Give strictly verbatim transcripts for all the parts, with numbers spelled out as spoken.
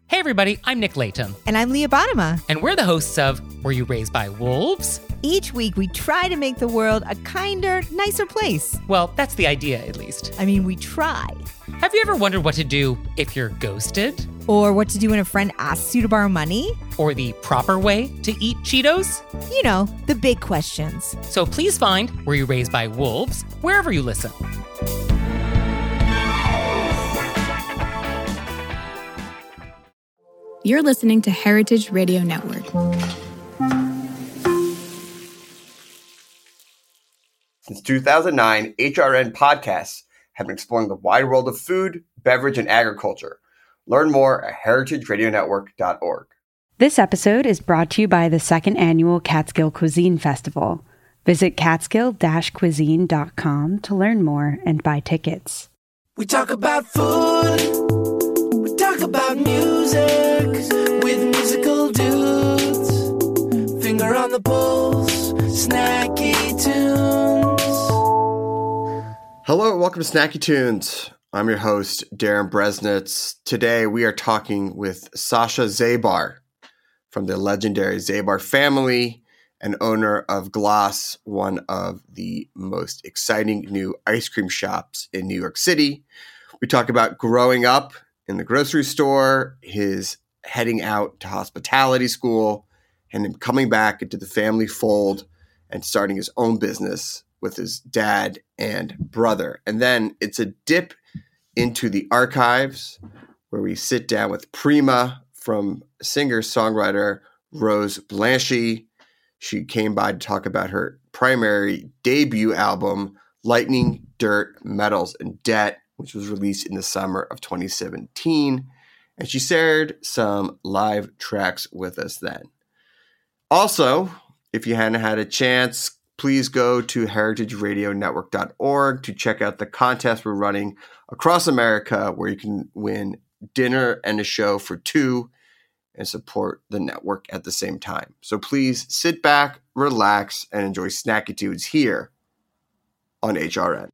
Hey everybody, I'm Nick Layton. And I'm Leah Bottima. And we're the hosts of Were You Raised by Wolves? Each week we try to make the world a kinder, nicer place. Well, that's the idea, at least. I mean, we try. Have you ever wondered what to do if you're ghosted? Or what to do when a friend asks you to borrow money? Or the proper way to eat Cheetos? You know, the big questions. So please find Were You Raised by Wolves wherever you listen. You're listening to Heritage Radio Network. Since two thousand nine, H R N podcasts have been exploring the wide world of food, beverage, and agriculture. Learn more at heritage radio network dot org. This episode is brought to you by the second annual Catskill Cuisine Festival. Visit catskill dash cuisine dot com to learn more and buy tickets. We talk about food. We talk about music with musical dudes. Finger on the pulse, snacky tunes. Hello and welcome to Snacky Tunes. I'm your host, Darren Bresnitz. Today we are talking with Sasha Zabar from the legendary Zabar family and owner of Glass, one of the most exciting new ice cream shops in New York City. We talk about growing up in the grocery store, his heading out to hospitality school, and him coming back into the family fold and starting his own business with his dad and brother. And then it's a dip into the archives where we sit down with Prima from singer-songwriter Rose Blanchie. She came by to talk about her primary debut album, Lightning, Dirt, Metals, and Debt, which was released in the summer of twenty seventeen. And she shared some live tracks with us then. Also, if you hadn't had a chance, please go to heritage radio network dot org to check out the contest we're running across America where you can win dinner and a show for two and support the network at the same time. So please sit back, relax, and enjoy Snacky Tunes here on H R N.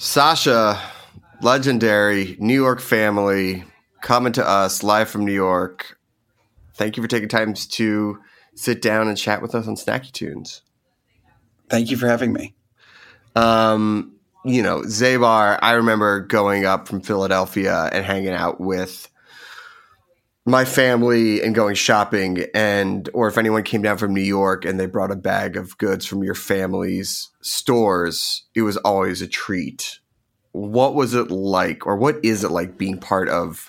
Sasha, legendary New York family, coming to us live from New York. Thank you for taking time to sit down and chat with us on Snacky Tunes. Thank you for having me. Um, you know, Zabar, I remember going up from Philadelphia and hanging out with my family and going shopping, and or if anyone came down from New York and they brought a bag of goods from your family's stores, it was always a treat. What was it like, or what is it like being part of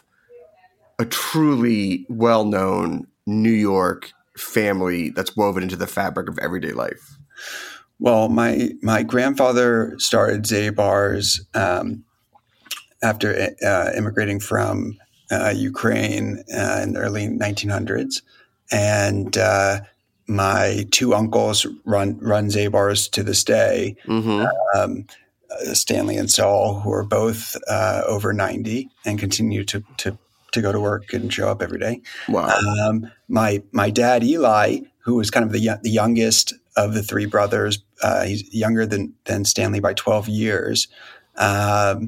a truly well-known New York family that's woven into the fabric of everyday life? Well, my my grandfather started Zabar's um, after uh, immigrating from Uh, Ukraine uh, in the early nineteen hundreds, and uh, my two uncles run run Zabar's to this day. Mm-hmm. Um, uh, Stanley and Saul, who are both uh, over ninety and continue to to to go to work and show up every day. Wow. Um, my my dad Eli, who was kind of the the youngest of the three brothers, uh, he's younger than than Stanley by twelve years. Um,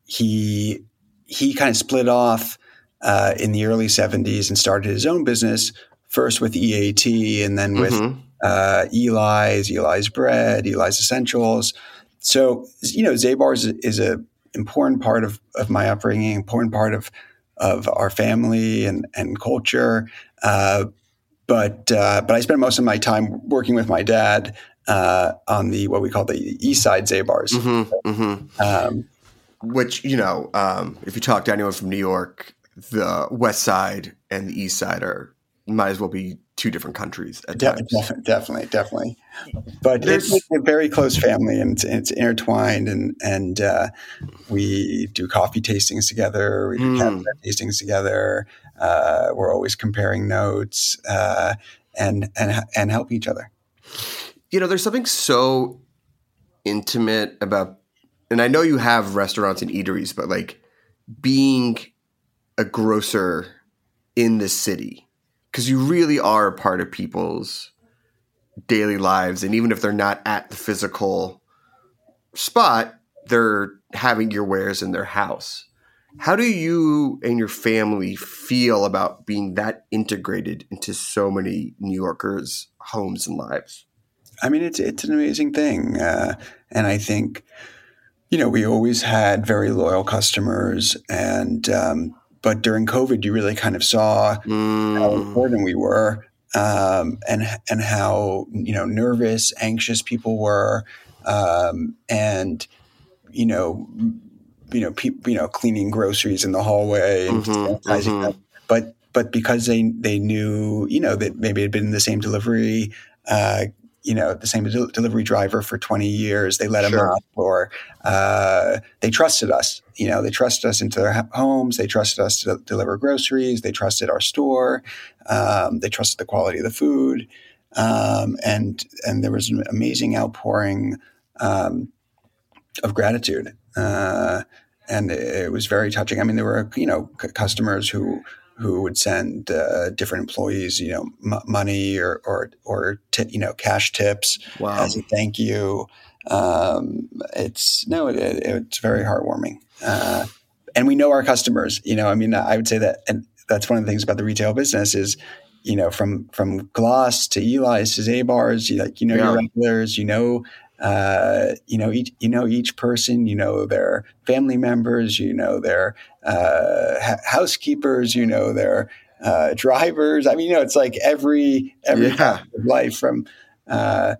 he he kind of split off Uh, in the early seventies and started his own business, first with E A T and then with mm-hmm. uh, Eli's, Eli's Bread, Eli's Essentials. So, you know, Zabar's is, is a important part of, of my upbringing, important part of of our family and, and culture. Uh, but uh, but I spent most of my time working with my dad uh, on the what we call the East Side Zabar's. Mm-hmm. Mm-hmm. Um, Which, you know, um, if you talk to anyone from New York, the West Side and the East Side are might as well be two different countries at De- times. Definitely, definitely, definitely. But There's, it's a very close family, and it's, it's intertwined. And and uh, we do coffee tastings together. We do mm. cabinet tastings together. Uh, we're always comparing notes uh, and and and help each other. You know, there's something so intimate about, and I know you have restaurants and eateries, but like being a grocer in the city, because you really are a part of people's daily lives. And even if they're not at the physical spot, they're having your wares in their house. How do you and your family feel about being that integrated into so many New Yorkers' homes and lives? I mean, it's, it's an amazing thing. Uh, and I think, you know, we always had very loyal customers, and, um, but during COVID, you really kind of saw mm. how important we were, um, and and how, you know, nervous, anxious people were, um, and you know, you know, people, you know, cleaning groceries in the hallway and mm-hmm, sanitizing mm-hmm. them. But but because they they knew, you know, that maybe had been in the same delivery. Uh, you know, the same del- delivery driver for twenty years, they let sure. them up, or uh, they trusted us. You know, they trusted us into their ha- homes. They trusted us to deliver groceries. They trusted our store. Um, they trusted the quality of the food. Um, and and there was an amazing outpouring um, of gratitude. Uh, and it, it was very touching. I mean, there were, you know, c- customers who who would send uh, different employees, you know, m- money or, or, or t- you know, cash tips wow. as a thank you. Um, it's, no, it, it, it's very heartwarming. Uh, and we know our customers, you know, I mean, I would say that, and that's one of the things about the retail business is, you know, from, from Gloss to Eli's to Zabar's, you like, you know, yeah. your regulars, you know, uh, you know, each, you know, each person, you know, their family members, you know, their, uh, ha- housekeepers, you know, their, uh, drivers. I mean, you know, it's like every, every yeah. life from, uh,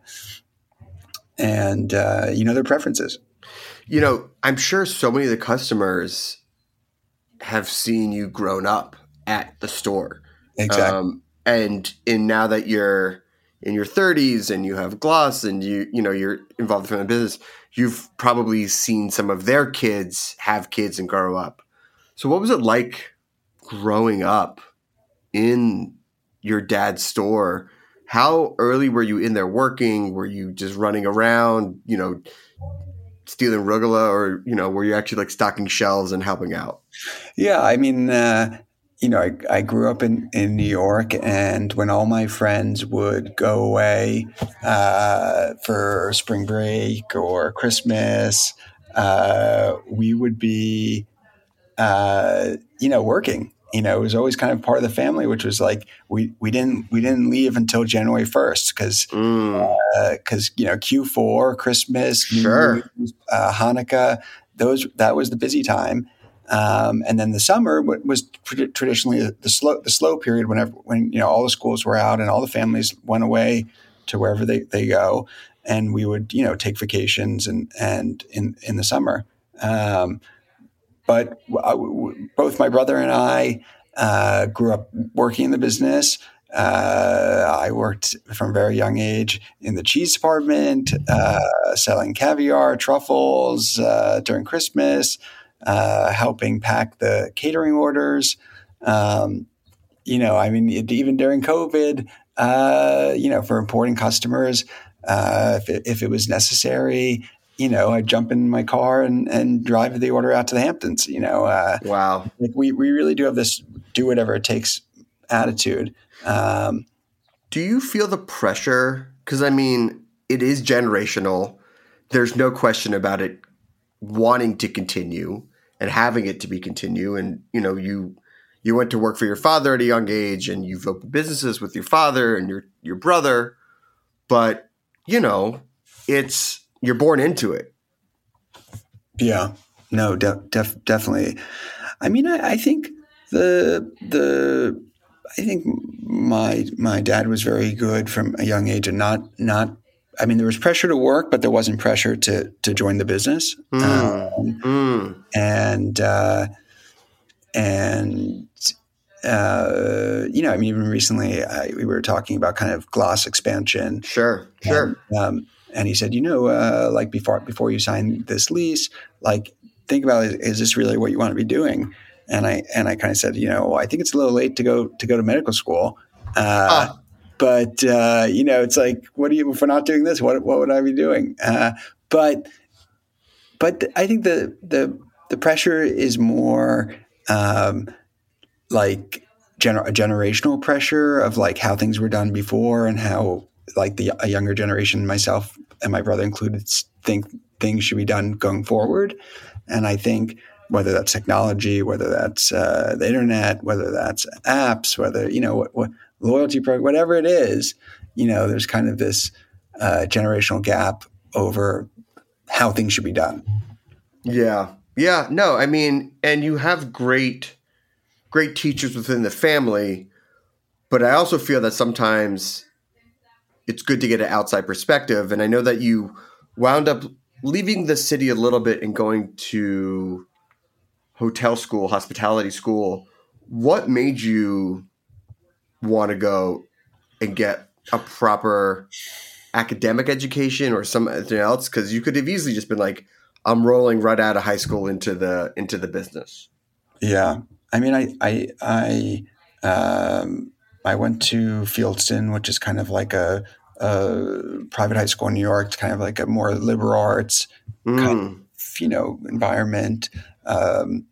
and, uh, you know, their preferences. You know, I'm sure so many of the customers have seen you grown up at the store. Exactly. Um, and, and now that you're in your thirties and you have Gloss and you, you know, you're involved in the business, you've probably seen some of their kids have kids and grow up. So what was it like growing up in your dad's store? How early were you in there working? Were you just running around, you know, stealing rugula, or, you know, were you actually like stocking shelves and helping out? Yeah. I mean, uh, you know, I, I grew up in, in New York, and when all my friends would go away uh, for spring break or Christmas, uh, we would be, uh, you know, working. You know, it was always kind of part of the family, which was like we we didn't we didn't leave until January first because because Mm. uh, you know Q four, Christmas, New Sure. Year's, uh, Hanukkah, those that was the busy time, um, and then the summer wa- was tr- traditionally the slow the slow period whenever when you know all the schools were out and all the families went away to wherever they, they go, and we would you know take vacations and and in in the summer. Um, but w- w- both my brother and I uh, grew up working in the business. Uh, I worked from a very young age in the cheese department, uh, selling caviar, truffles uh, during Christmas, uh, helping pack the catering orders. Um, you know, I mean, it, even during COVID, uh, you know, for importing customers, uh, if, it, if it was necessary, you know, I'd jump in my car and, and drive the order out to the Hamptons. You know, uh, Wow. like we, we really do have this do whatever it takes attitude. Um, Do you feel the pressure? Because, I mean, it is generational. There's no question about it wanting to continue and having it to be continue. And, you know, you you went to work for your father at a young age and you've opened businesses with your father and your, your brother. But, you know, it's you're born into it. Yeah, no, de- def- definitely. I mean, I, I think the the I think my my dad was very good from a young age, and not not. I mean, there was pressure to work, but there wasn't pressure to to join the business. Mm. Um, Mm. and uh, and uh, you know, I mean, even recently I, we were talking about kind of gloss expansion. Sure, sure. And, um, and he said, you know, uh, like before before you sign this lease, like think about is, is this really what you want to be doing? And I and I kind of said, you know, I think it's a little late to go to go to medical school. Uh, Ah. But uh, you know, it's like, what do you if we're not doing this? What what would I be doing? Uh, but but th- I think the the the pressure is more um, like gener- a generational pressure of like how things were done before and how like the a younger generation, myself and my brother included, s- think things should be done going forward. And I think whether that's technology, whether that's uh, the internet, whether that's apps, whether you know what, what loyalty program, whatever it is, you know, there's kind of this uh, generational gap over how things should be done. Yeah. Yeah. No, I mean, and you have great, great teachers within the family, but I also feel that sometimes it's good to get an outside perspective. And I know that you wound up leaving the city a little bit and going to hotel school, hospitality school. What made you want to go and get a proper academic education or something else? Because you could have easily just been like, I'm rolling right out of high school into the into the business. Yeah, I mean, I I I um, I went to Fieldston, which is kind of like a, a private high school in New York. It's kind of like a more liberal arts Mm. kind of, you know, environment. Um,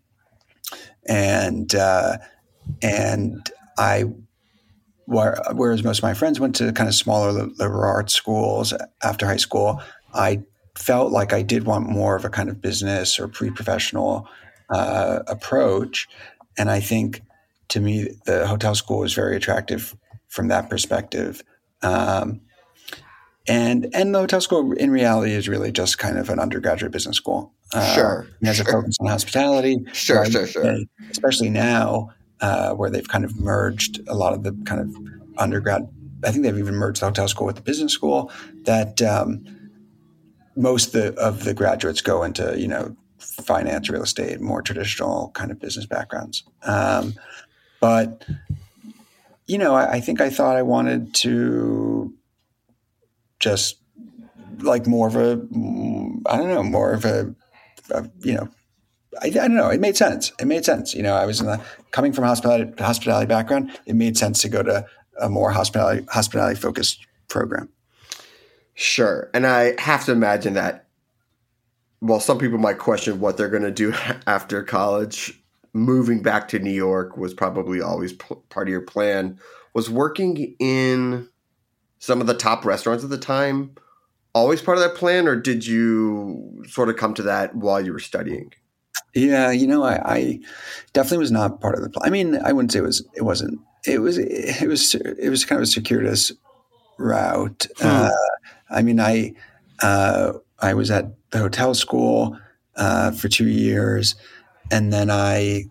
and uh, and I, where, whereas most of my friends went to kind of smaller li- liberal arts schools after high school, I felt like I did want more of a kind of business or pre-professional uh, approach. And I think to me, the hotel school was very attractive from that perspective. Um, and and the hotel school in reality is really just kind of an undergraduate business school. Uh, Sure, It has a sure. focus on hospitality. Sure, Right? sure, sure. And especially now uh, where they've kind of merged a lot of the kind of undergrad. I think they've even merged the hotel school with the business school, that um, most of the, of the graduates go into, you know, finance, real estate, more traditional kind of business backgrounds. Um, but, you know, I, I think I thought I wanted to just like more of a, I don't know, more of a, a you know, I, I don't know. It made sense. It made sense. You know, I was in the, coming from a hospitality, hospitality background. It made sense to go to a more hospitality, hospitality focused program. Sure. And I have to imagine that, well, some people might question what they're going to do after college. Moving back to New York was probably always p- part of your plan. Was working in some of the top restaurants at the time always part of that plan, or did you sort of come to that while you were studying? Yeah, you know, I, I definitely was not part of the plan. I mean, I wouldn't say it was. It wasn't. It was. It was. It was kind of a circuitous route. Hmm. Uh, I mean, I uh, I was at the hotel school uh, for two years, and then I.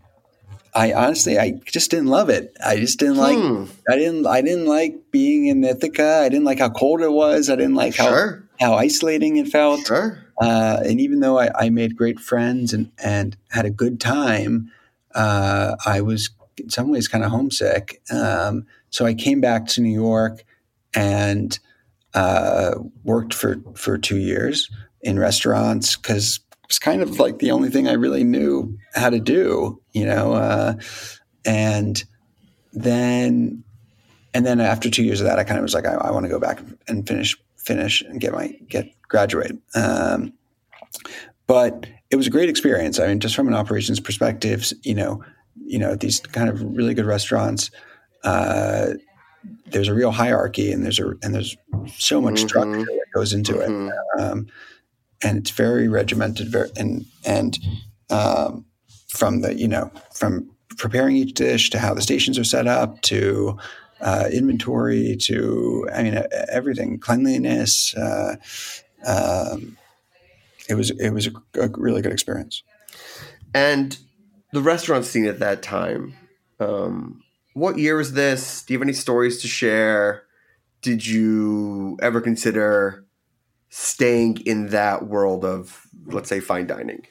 I honestly, I just didn't love it. I just didn't like. Hmm. I didn't. I didn't like being in Ithaca. I didn't like how cold it was. I didn't like how sure. how isolating it felt. Sure. Uh, and even though I, I made great friends and and had a good time, uh, I was in some ways kind of homesick. Um, so I came back to New York and uh, worked for for two years in restaurants because it's kind of like the only thing I really knew how to do, you know, uh, and then, and then after two years of that, I kind of was like, I, I want to go back and finish, finish and get my, get graduate. Um, but it was a great experience. I mean, just from an operations perspective, you know, you know, these kind of really good restaurants, uh, there's a real hierarchy and there's a, and there's so much mm-hmm. structure that goes into mm-hmm. it. Um, And it's very regimented, very, and and um, from the you know from preparing each dish to how the stations are set up to uh, inventory to I mean everything, cleanliness. Uh, um, it was it was a, a really good experience. And the restaurant scene at that time, um, what year was this? Do you have any stories to share? Did you ever consider staying in that world of, let's say, fine dining?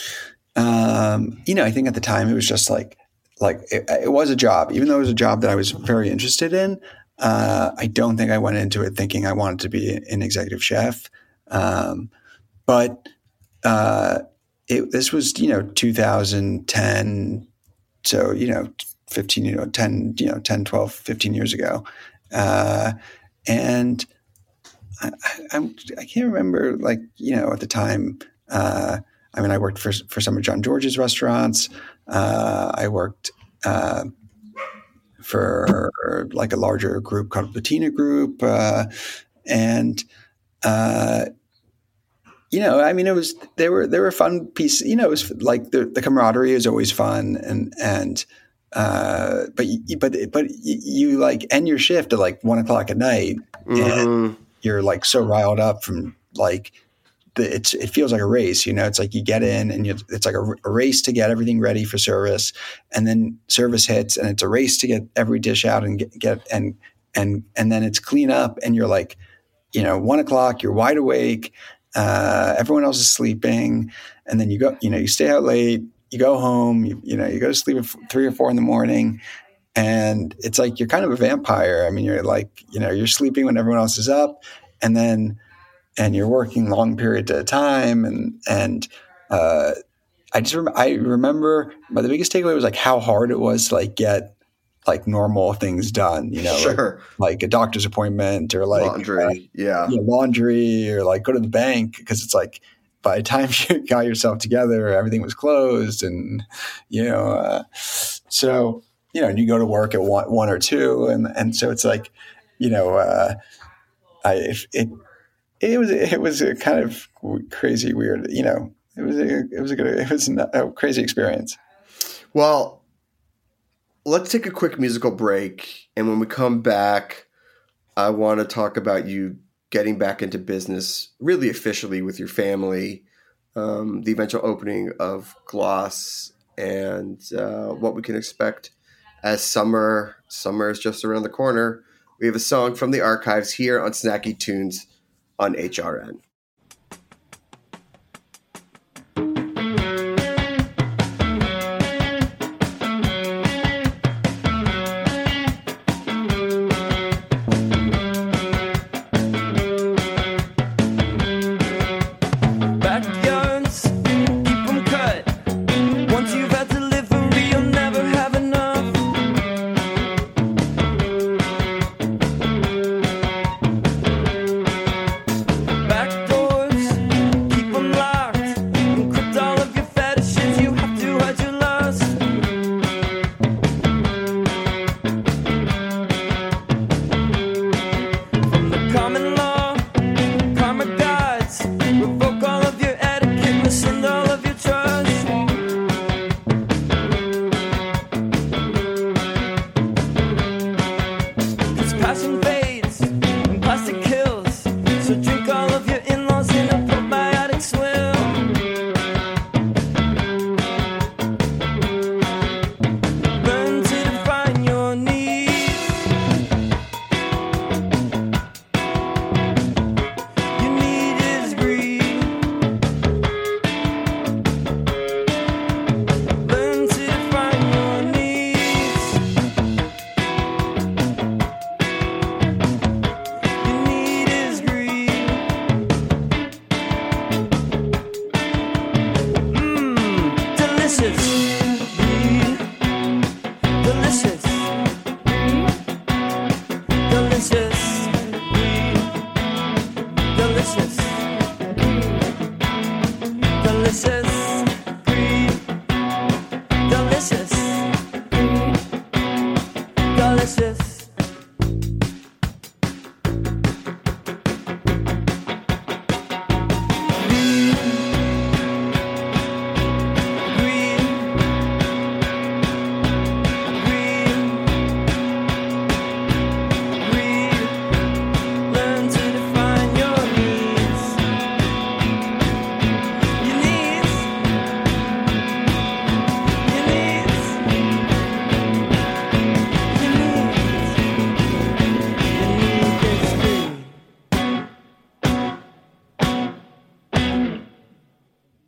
Um, you know, I think at the time it was just like, like it, it was a job, even though it was a job that I was very interested in. Uh, I don't think I went into it thinking I wanted to be an executive chef. Um, but uh, it, this was, you know, two thousand ten. So, you know, fifteen, you know, ten, you know, ten, twelve, fifteen years ago. Uh, and I, I, I can't remember, like, you know, at the time, uh, I mean, I worked for for some of John George's restaurants. Uh, I worked uh, for like a larger group called Patina Group. Uh, and, uh, you know, I mean, it was, they were, they were fun pieces, you know, it was like the, the camaraderie is always fun. And, and, uh, but, but, but you like end your shift at like one o'clock at night mm-hmm. and you're like so riled up from like the, it's, it feels like a race, you know, it's like you get in and you, it's like a, a race to get everything ready for service. And then service hits and it's a race to get every dish out and get, get and, and, and then it's clean up and you're like, you know, one o'clock, you're wide awake. Uh, everyone else is sleeping. And then you go, you know, you stay out late, you go home, you, you know, you go to sleep at three or four in the morning. And it's like, you're kind of a vampire. I mean, you're like, you know, you're sleeping when everyone else is up and then, and you're working long periods at a time. And, and, uh, I just, rem- I remember, but the biggest takeaway was like how hard it was to like get like normal things done, you know, sure. like, like a doctor's appointment or like laundry, uh, yeah. yeah, laundry or like go to the bank. Cause it's like, by the time you got yourself together, everything was closed and, you know, uh, so, you know, and you go to work at one, one or two. And, and so it's like, you know, uh, I, it, it was, it was a kind of crazy, weird, you know, it was a, it was a good, it was a crazy experience. Well, let's take a quick musical break. And when we come back, I want to talk about you getting back into business really officially with your family, um, the eventual opening of Gloss, and uh, what we can expect as summer. Summer is just around the corner. We have a song from the archives here on Snacky Tunes on H R N. Back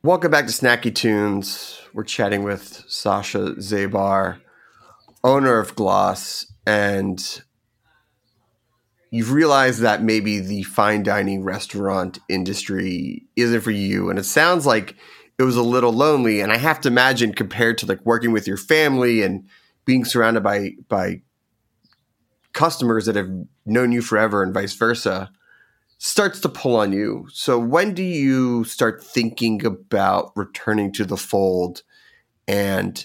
Welcome back to Snacky Tunes. We're chatting with Sasha Zabar, owner of Gloss, and you've realized that maybe the fine dining restaurant industry isn't for you. And it sounds like it was a little lonely. And I have to imagine, compared to like working with your family and being surrounded by, by customers that have known you forever and vice versa, starts to pull on you. So when do you start thinking about returning to the fold, and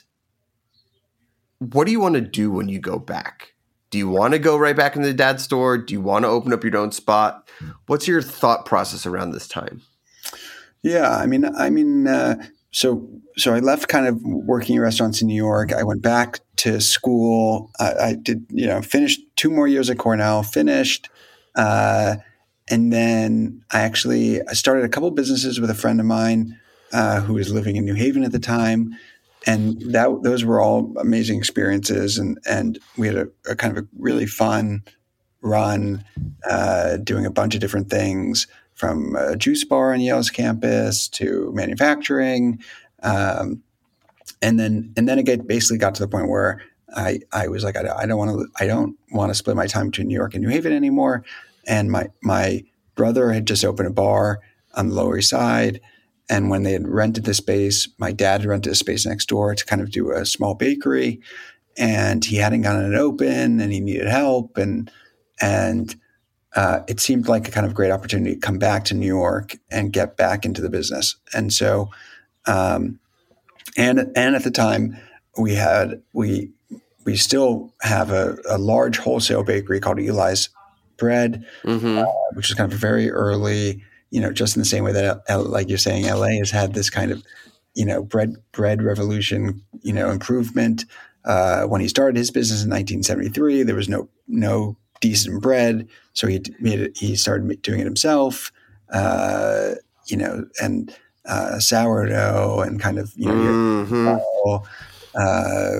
what do you want to do when you go back? Do you want to go right back into the dad's store? Do you want to open up your own spot? What's your thought process around this time? Yeah, I mean, I mean, uh, so so I left kind of working in restaurants in New York. I went back to school. I, I did, you know, finished two more years at Cornell. Finished, uh, and then I actually I started a couple of businesses with a friend of mine uh, who was living in New Haven at the time. And that those were all amazing experiences, and and we had a, a kind of a really fun run, uh, doing a bunch of different things, from a juice bar on Yale's campus to manufacturing, um, and then and then it get, basically got to the point where I I was like I, I don't want to I don't want to split my time between New York and New Haven anymore, and my my brother had just opened a bar on the Lower East Side. And when they had rented the space, my dad had rented a space next door to kind of do a small bakery, and he hadn't gotten it open, and he needed help. And, and uh, it seemed like a kind of great opportunity to come back to New York and get back into the business. And so, um, and, and at the time we had, we, we still have a, a large wholesale bakery called Eli's Bread, mm-hmm. uh, which is kind of very early. You know, just in the same way that, like you're saying, L A has had this kind of, you know, bread bread revolution, you know, improvement. Uh, when he started his business in nineteen seventy-three, there was no no decent bread, so he made it. He started doing it himself, uh, you know, and uh, sourdough and kind of you know mm-hmm. uh,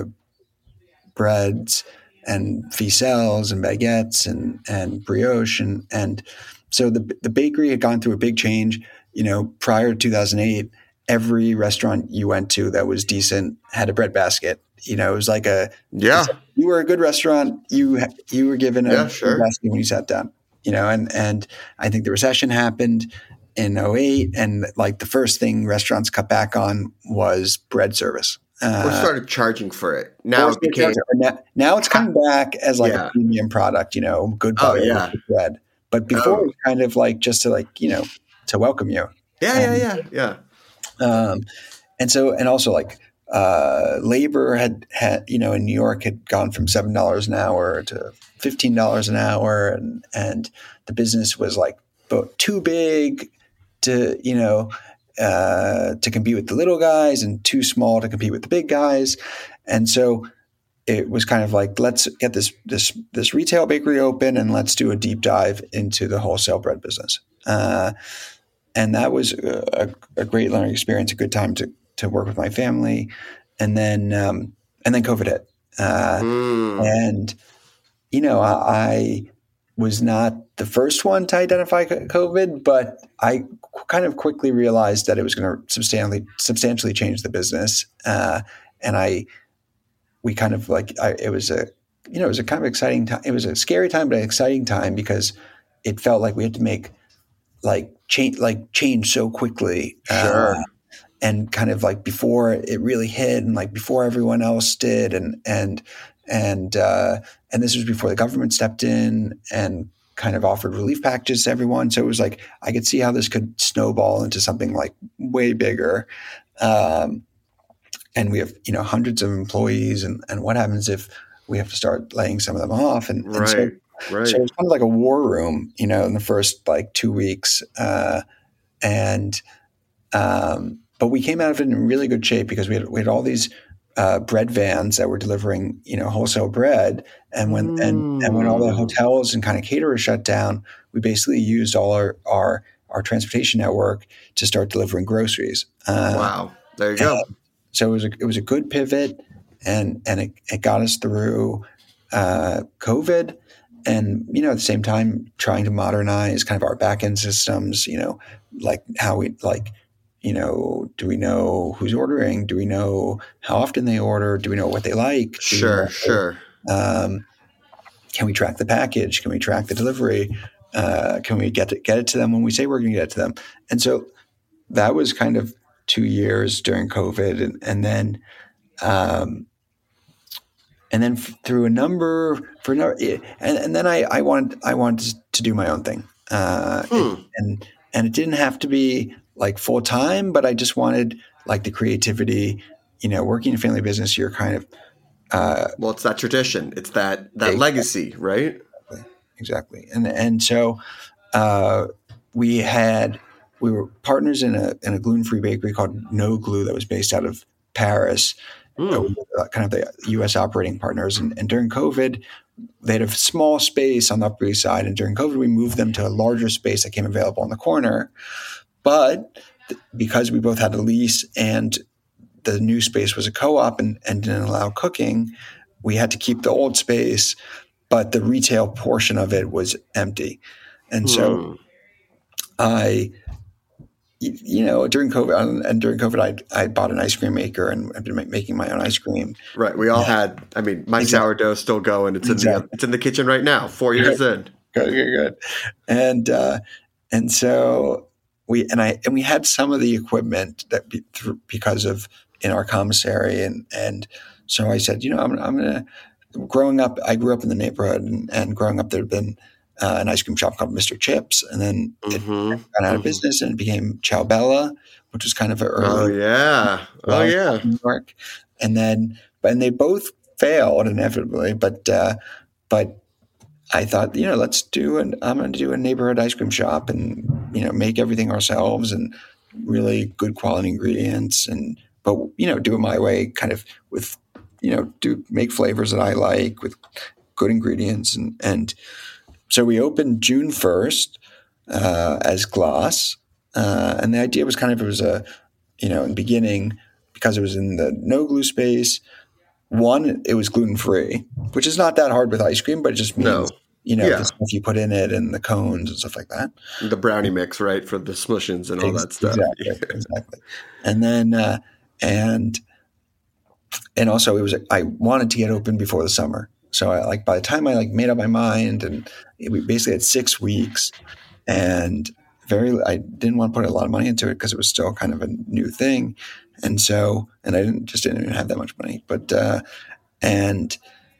breads and ficelles and baguettes and and brioche and and. So the the bakery had gone through a big change. You know, prior to two thousand eight, every restaurant you went to that was decent had a bread basket. You know, it was like a yeah. Like, you were a good restaurant. You you were given a yeah, sure. basket when you sat down. You know, and and I think the recession happened in oh eight, and like the first thing restaurants cut back on was bread service. Uh, or started charging for it. Now it became now, now it's coming back as like yeah. a premium product. You know, good butter, oh, yeah. good bread. But before oh. it was kind of like just to like, you know, to welcome you. Yeah, um, yeah, yeah, yeah. Um, and so, and also like uh, labor had, had, you know, in New York had gone from seven dollars an hour to fifteen dollars an hour. And, and the business was like both too big to, you know, uh, to compete with the little guys and too small to compete with the big guys. And so it was kind of like, let's get this this this retail bakery open and let's do a deep dive into the wholesale bread business. Uh, and that was a, a great learning experience, a good time to to work with my family. And then um, and then COVID hit, uh, mm. and you know I, I was not the first one to identify COVID, but I kind of quickly realized that it was going to substantially substantially change the business, uh, and I. We kind of like, I, it was a, you know, it was a kind of exciting time. It was a scary time, but an exciting time because it felt like we had to make like change, like change so quickly. Sure. Uh, and kind of like before it really hit and like before everyone else did. And, and, and, uh, and this was before the government stepped in and kind of offered relief packages to everyone. So it was like, I could see how this could snowball into something like way bigger. Um, And we have, you know, hundreds of employees, and, and what happens if we have to start laying some of them off? And, right, and so, right. so it was kind of like a war room, you know, in the first like two weeks. Uh, and, um, but we came out of it in really good shape because we had, we had all these uh, bread vans that were delivering, you know, wholesale bread. And when, mm. and, and when all the hotels and kind of caterers shut down, we basically used all our, our, our transportation network to start delivering groceries. Uh, wow. There you go. And, So it was a, it was a good pivot, and and it, it got us through uh, COVID, and you know at the same time trying to modernize kind of our back end systems. You know, like how we like you know, do we know who's ordering? Do we know how often they order? Do we know what they like? Do we Sure, know- sure. Um, can we track the package? Can we track the delivery? Uh, can we get to, get it to them when we say we're going to get it to them? And so that was kind of two years during COVID, and, and then, um, and then f- through a number for a number, and, and then I, I wanted I wanted to do my own thing, uh, Hmm. and, and and it didn't have to be like full time, but I just wanted like the creativity. You know, working in a family business, you're kind of uh, Well, it's that tradition. It's that that Exactly. legacy, right? exactly, and and so uh, we had we were partners in a in a gluten free bakery called No Glue that was based out of Paris. Hmm. Uh, we were, uh, kind of the U S operating partners, and, and during COVID, they had a small space on the Upper East Side, and during COVID, we moved them to a larger space that came available on the corner. But th- because we both had a lease and the new space was a co-op and, and didn't allow cooking, we had to keep the old space, but the retail portion of it was empty. And so Hmm. I, y- you know, during COVID and during COVID, I I bought an ice cream maker and I've been ma- making my own ice cream. Right. We all had. I mean, my Exactly. sourdough's still going. It's in Exactly. the it's in the kitchen right now. Four years in. Good, good, good. And uh, and so we and I and we had some of the equipment that be, through, because of in our commissary, and and so I said, you know, I'm I'm gonna. Growing up, I grew up in the neighborhood, and, and growing up, there had been uh, an ice cream shop called Mister Chips, and then it Mhm. got out of Mhm. business, and it became Ciao Bella, which was kind of an Oh early yeah. Oh well, yeah. New York, and then but and they both failed inevitably, but uh, but I thought, you know, let's do an I'm going to do a neighborhood ice cream shop, and you know, make everything ourselves and really good quality ingredients, and but you know, do it my way, kind of with you know, do make flavors that I like with good ingredients, and and so we opened June first uh, as Gloss, uh, and the idea was kind of it was a you know in the beginning, because it was in the no glue space. One, it was gluten free, which is not that hard with ice cream, but it just means No. you know Yeah. the stuff you put in it and the cones and stuff like that. The brownie mix, right, for the smushins and all that Ex- stuff. Exactly, exactly. And then uh, and and also it was I wanted to get open before the summer. So I like by the time I like made up my mind, and it, we basically had six weeks, and very I didn't want to put a lot of money into it because it was still kind of a new thing, and so and I didn't just didn't even have that much money, but uh, and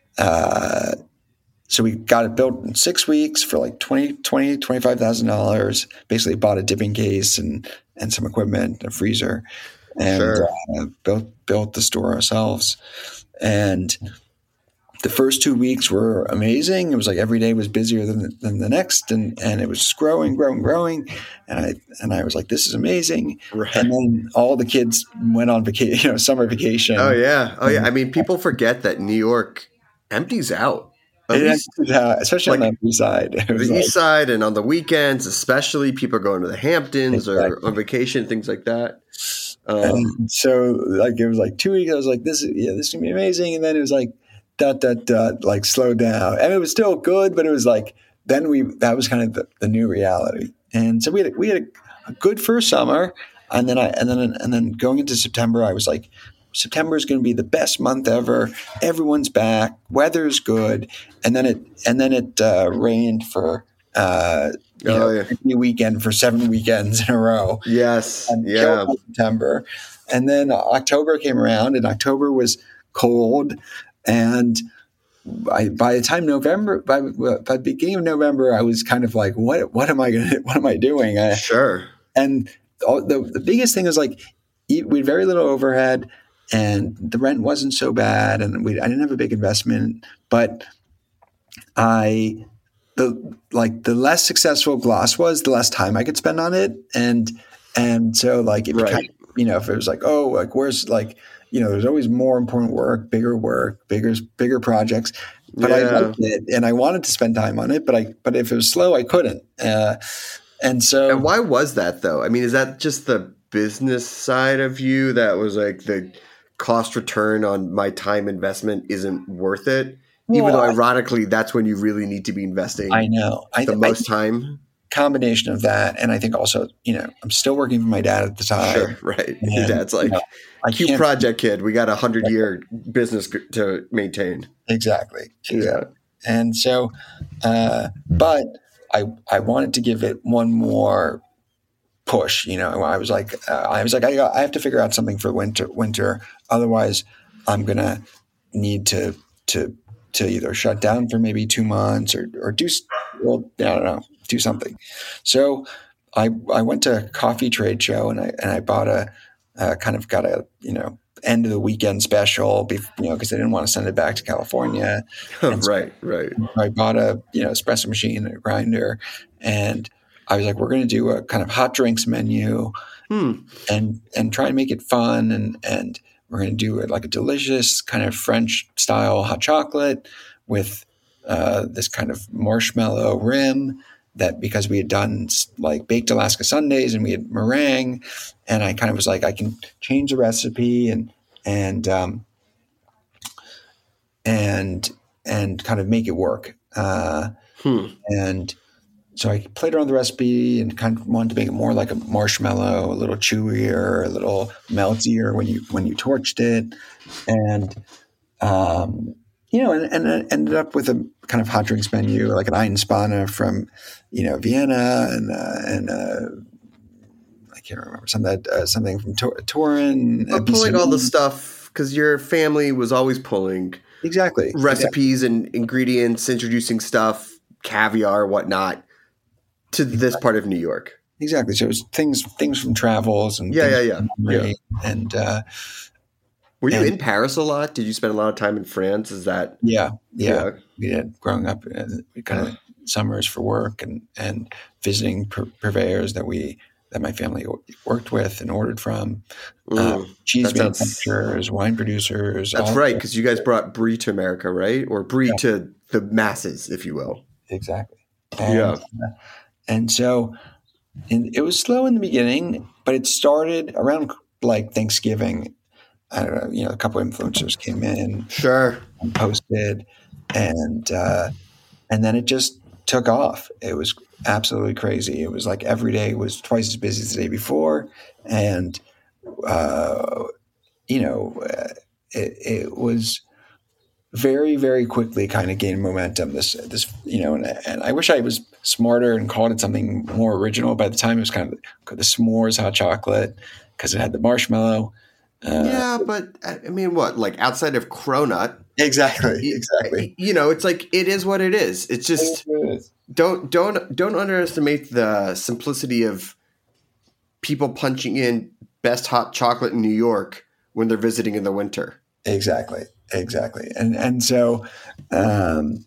uh, so we got it built in six weeks for like twenty, twenty, twenty-five thousand dollars. Basically bought a dipping case and and some equipment, a freezer, and Sure. uh, built built the store ourselves. And the first two weeks were amazing. It was like every day was busier than the, than the next, and and it was just growing, growing, growing. And I and I was like, this is amazing. Right. And then all the kids went on vacation, you know, summer vacation. Oh yeah. Oh yeah. I mean, people forget that New York empties out. At It least emptied out, especially like, on the east side. It was the like- east side and on the weekends, especially people are going to the Hamptons or Exactly. on vacation, things like that. Um, And so like it was like two weeks. I was like, this is yeah, this is gonna be amazing. And then it was like dot dot dot, like slowed down. And it was still good, but it was like then we that was kind of the, the new reality. And so we had we had a, a good first summer, and then I and then and then going into September, I was like, September is going to be the best month ever. Everyone's back, weather's good, and then it and then it uh, rained for. Uh, you Oh, know, yeah. every weekend for seven weekends in a row. yes. And Yeah. killed by September. And then October came around, and October was cold. And I, by the time November, by, by the beginning of November, I was kind of like, what what am I going to, what am I doing? I, Sure. and all, the, the biggest thing is like, e- we had very little overhead, and the rent wasn't so bad. And we, I didn't have a big investment, but I, the like the less successful Gloss was, the less time I could spend on it, and and so like it Right. became, you know, if it was like, oh, like where's like, you know, there's always more important work, bigger work, bigger bigger projects, but I Yeah. liked it and I wanted to spend time on it, but I but if it was slow, I couldn't, uh, and so And why was that though? I mean, is that just the business side of you that was like the cost return on my time investment isn't worth it? Even Well, though I- ironically, that's when you really need to be investing I know I the I most time. combination of that, and I think also, you know, I'm still working for my dad at the time. Sure, right. And, Your dad's like, you know, I cute can't- project kid. We got a hundred year business g- to maintain. Exactly. Exactly. And so, uh, but I I wanted to give it one more push. You know, I was like, uh, I was like, I, I have to figure out something for winter. Winter, otherwise, I'm gonna need to to to either shut down for maybe two months or or do well, I don't know, do something. So I I went to a coffee trade show and I and I bought a uh, kind of got a you know. end of the weekend special, you know, because they didn't want to send it back to California. And so right, right. I bought a, you know, espresso machine and a grinder, and I was like, we're going to do a kind of hot drinks menu Hmm. and and try and make it fun, and and we're going to do it like a delicious kind of French style hot chocolate with uh, this kind of marshmallow rim. That because we had done like baked Alaska sundaes and we had meringue, and I kind of was like, I can change the recipe and and um, and and kind of make it work. Uh, Hmm. and so I played around the recipe and kind of wanted to make it more like a marshmallow, a little chewier, a little meltier when you when you torched it, and um, you know, and, and I ended up with a kind of hot drinks menu, like an Einspana from, you know, Vienna, and uh, and uh, I can't remember some that uh, something from Tor- Turin. But pulling all the stuff because your family was always pulling exactly recipes and ingredients, introducing stuff, caviar, whatnot, to this part of New York. Exactly. So it was things things from travels and Yeah, things yeah, from yeah. memory. And uh, Were you And- in Paris a lot? Did you spend a lot of time in France? Is that yeah, yeah, Yeah. we did growing up, uh, kind of summers for work and and visiting pur- purveyors that we that my family worked with and ordered from, uh, Mm, cheese that sounds- manufacturers, wine producers. That's all- right, because you guys brought brie to America, right? Or brie to the masses, if you will. Exactly. And, Yeah. uh, and so and it was slow in the beginning, but it started around like Thanksgiving. I don't know, you know, a couple of influencers came in Sure. and posted, and uh, and then it just took off. It was absolutely crazy. It was like every day was twice as busy as the day before, and uh, you know, uh, it, it was very, very quickly kind of gained momentum. This, this, you know, and, and I wish I was smarter and called it something more original. By the time it was kind of the s'mores hot chocolate because it had the marshmallow. Uh, Yeah, but I I mean, what? Like outside of Cronut, Exactly. Exactly. you know, it's like it is what it is. It's just don't don't don't underestimate the simplicity of people punching in best hot chocolate in New York when they're visiting in the winter. Exactly. Exactly. And and so um,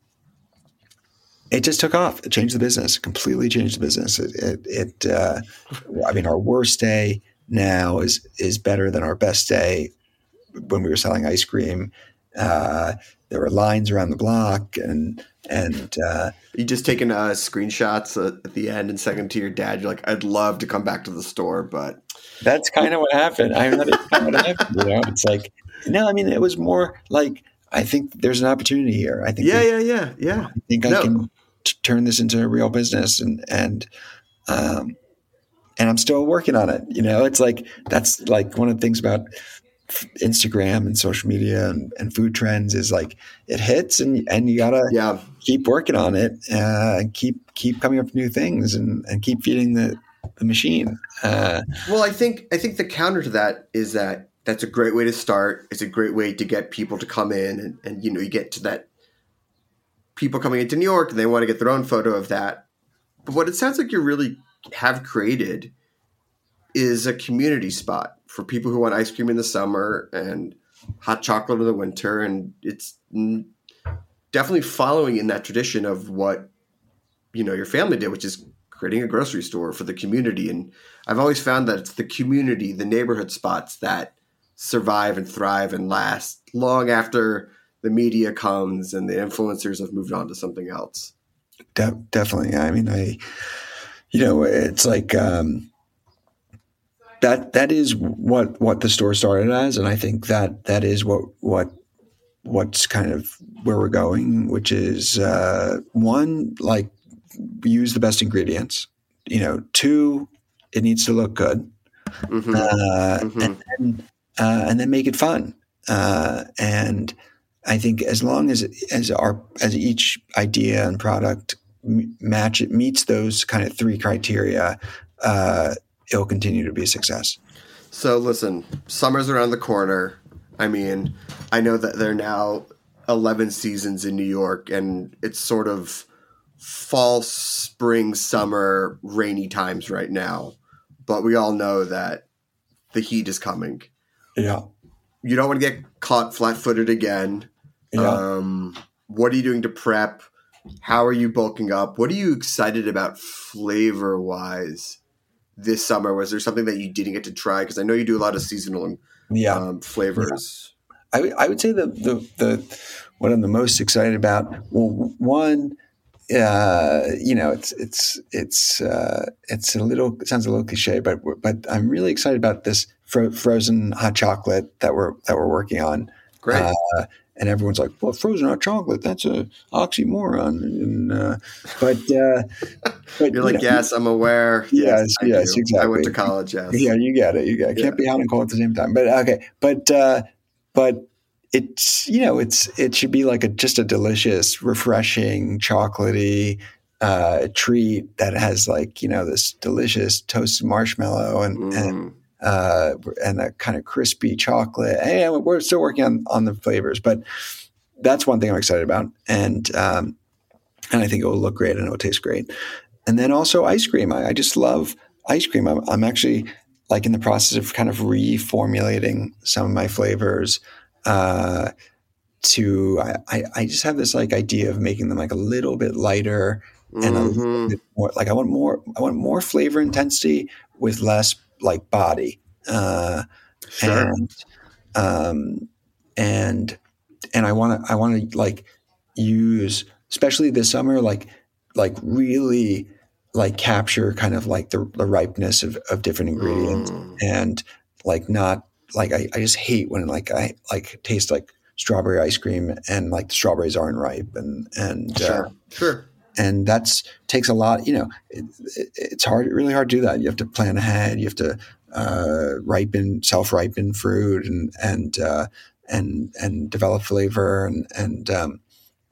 it just took off. It changed the business. Completely changed the business. It. It. it uh, I mean, our worst day now is is better than our best day when we were selling ice cream. Uh, there were lines around the block, and and uh, You just taking uh, screenshots at, at the end and sending them to your dad. You're like, I'd love to come back to the store, but that's kind of what happened. I mean, that's kind of what happened. You know, it's like no. I mean, it was more like I think there's an opportunity here. I think yeah, we- yeah, yeah, yeah. I think No. I can t- turn this into a real business, and and um, and I'm still working on it. You know, it's like that's like one of the things about Instagram and social media and, and food trends is like it hits, and and you gotta Yeah. keep working on it, uh, and keep keep coming up with new things, and, and keep feeding the the machine. Uh, Well, I think I think the counter to that is that that's a great way to start. It's a great way to get people to come in, and, and you know, you get to that people coming into New York and they want to get their own photo of that. But what it sounds like you really have created is a community spot for people who want ice cream in the summer and hot chocolate in the winter, and it's mm, definitely following in that tradition of what you know your family did, which is creating a grocery store for the community. And I've always found that it's the community, the neighborhood spots that survive and thrive and last long after the media comes and the influencers have moved on to something else. de- definitely. I mean, I, you know, it's like um, that. That is what what the store started as, and I think that that is what what what's kind of where we're going, which is uh, one like use the best ingredients. you know, two, it needs to look good, Mm-hmm. uh, Mm-hmm. and then uh, and then make it fun. Uh, and I think as long as as our as each idea and product m- match it meets those kind of three criteria, uh, it'll continue to be a success. So listen, summer's around the corner. I mean, I know that there are now eleven seasons in New York, and it's sort of fall, spring, summer, rainy times right now. But we all know that the heat is coming. Yeah. You don't want to get caught flat-footed again. Yeah. Um, what are you doing to prep? How are you bulking up? What are you excited about flavor-wise this summer? Was there something that you didn't get to try? Because I know you do a lot of seasonal Yeah. um, flavors. I, w- I would say the, the the what I'm the most excited about. Well, one, uh, you know, it's it's it's uh, it's a little it sounds a little cliche, but but I'm really excited about this fro- frozen hot chocolate that we're that we're working on. Great. Uh, and everyone's like, "Well, frozen hot chocolate, that's a oxymoron." And uh, but uh, but You're like, you know, yes, I'm aware. Yes, I yes, do. exactly. I went to college, yes. Yeah, you get it. You get it. Yeah. Can't be hot and cold at the same time. But okay, but uh, but it's you know it's it should be like a just a delicious, refreshing, chocolatey uh, treat that has like you know this delicious toasted marshmallow and Mm. and uh, and a kind of crispy chocolate. And we're still working on on the flavors, but that's one thing I'm excited about, and um, and I think it will look great and it will taste great. And then also ice cream. I, I just love ice cream. I'm, I'm actually like in the process of kind of reformulating some of my flavors uh, to, I, I, I just have this like idea of making them like a little bit lighter and a little Mhm. bit more, like I want more, I want more flavor intensity with less like body. Uh, Sure. and, um, and, and I want to, I want to like use, especially this summer, like, like really like capture kind of like the, the ripeness of, of different ingredients Mm. and like not like I, I just hate when like I like taste like strawberry ice cream and like the strawberries aren't ripe and and Sure. uh, Sure. and that's takes a lot, you know, it, it, it's hard, really hard to do that. You have to plan ahead. You have to uh, ripen, self-ripen fruit and, and, uh, and, and develop flavor. And, and, um,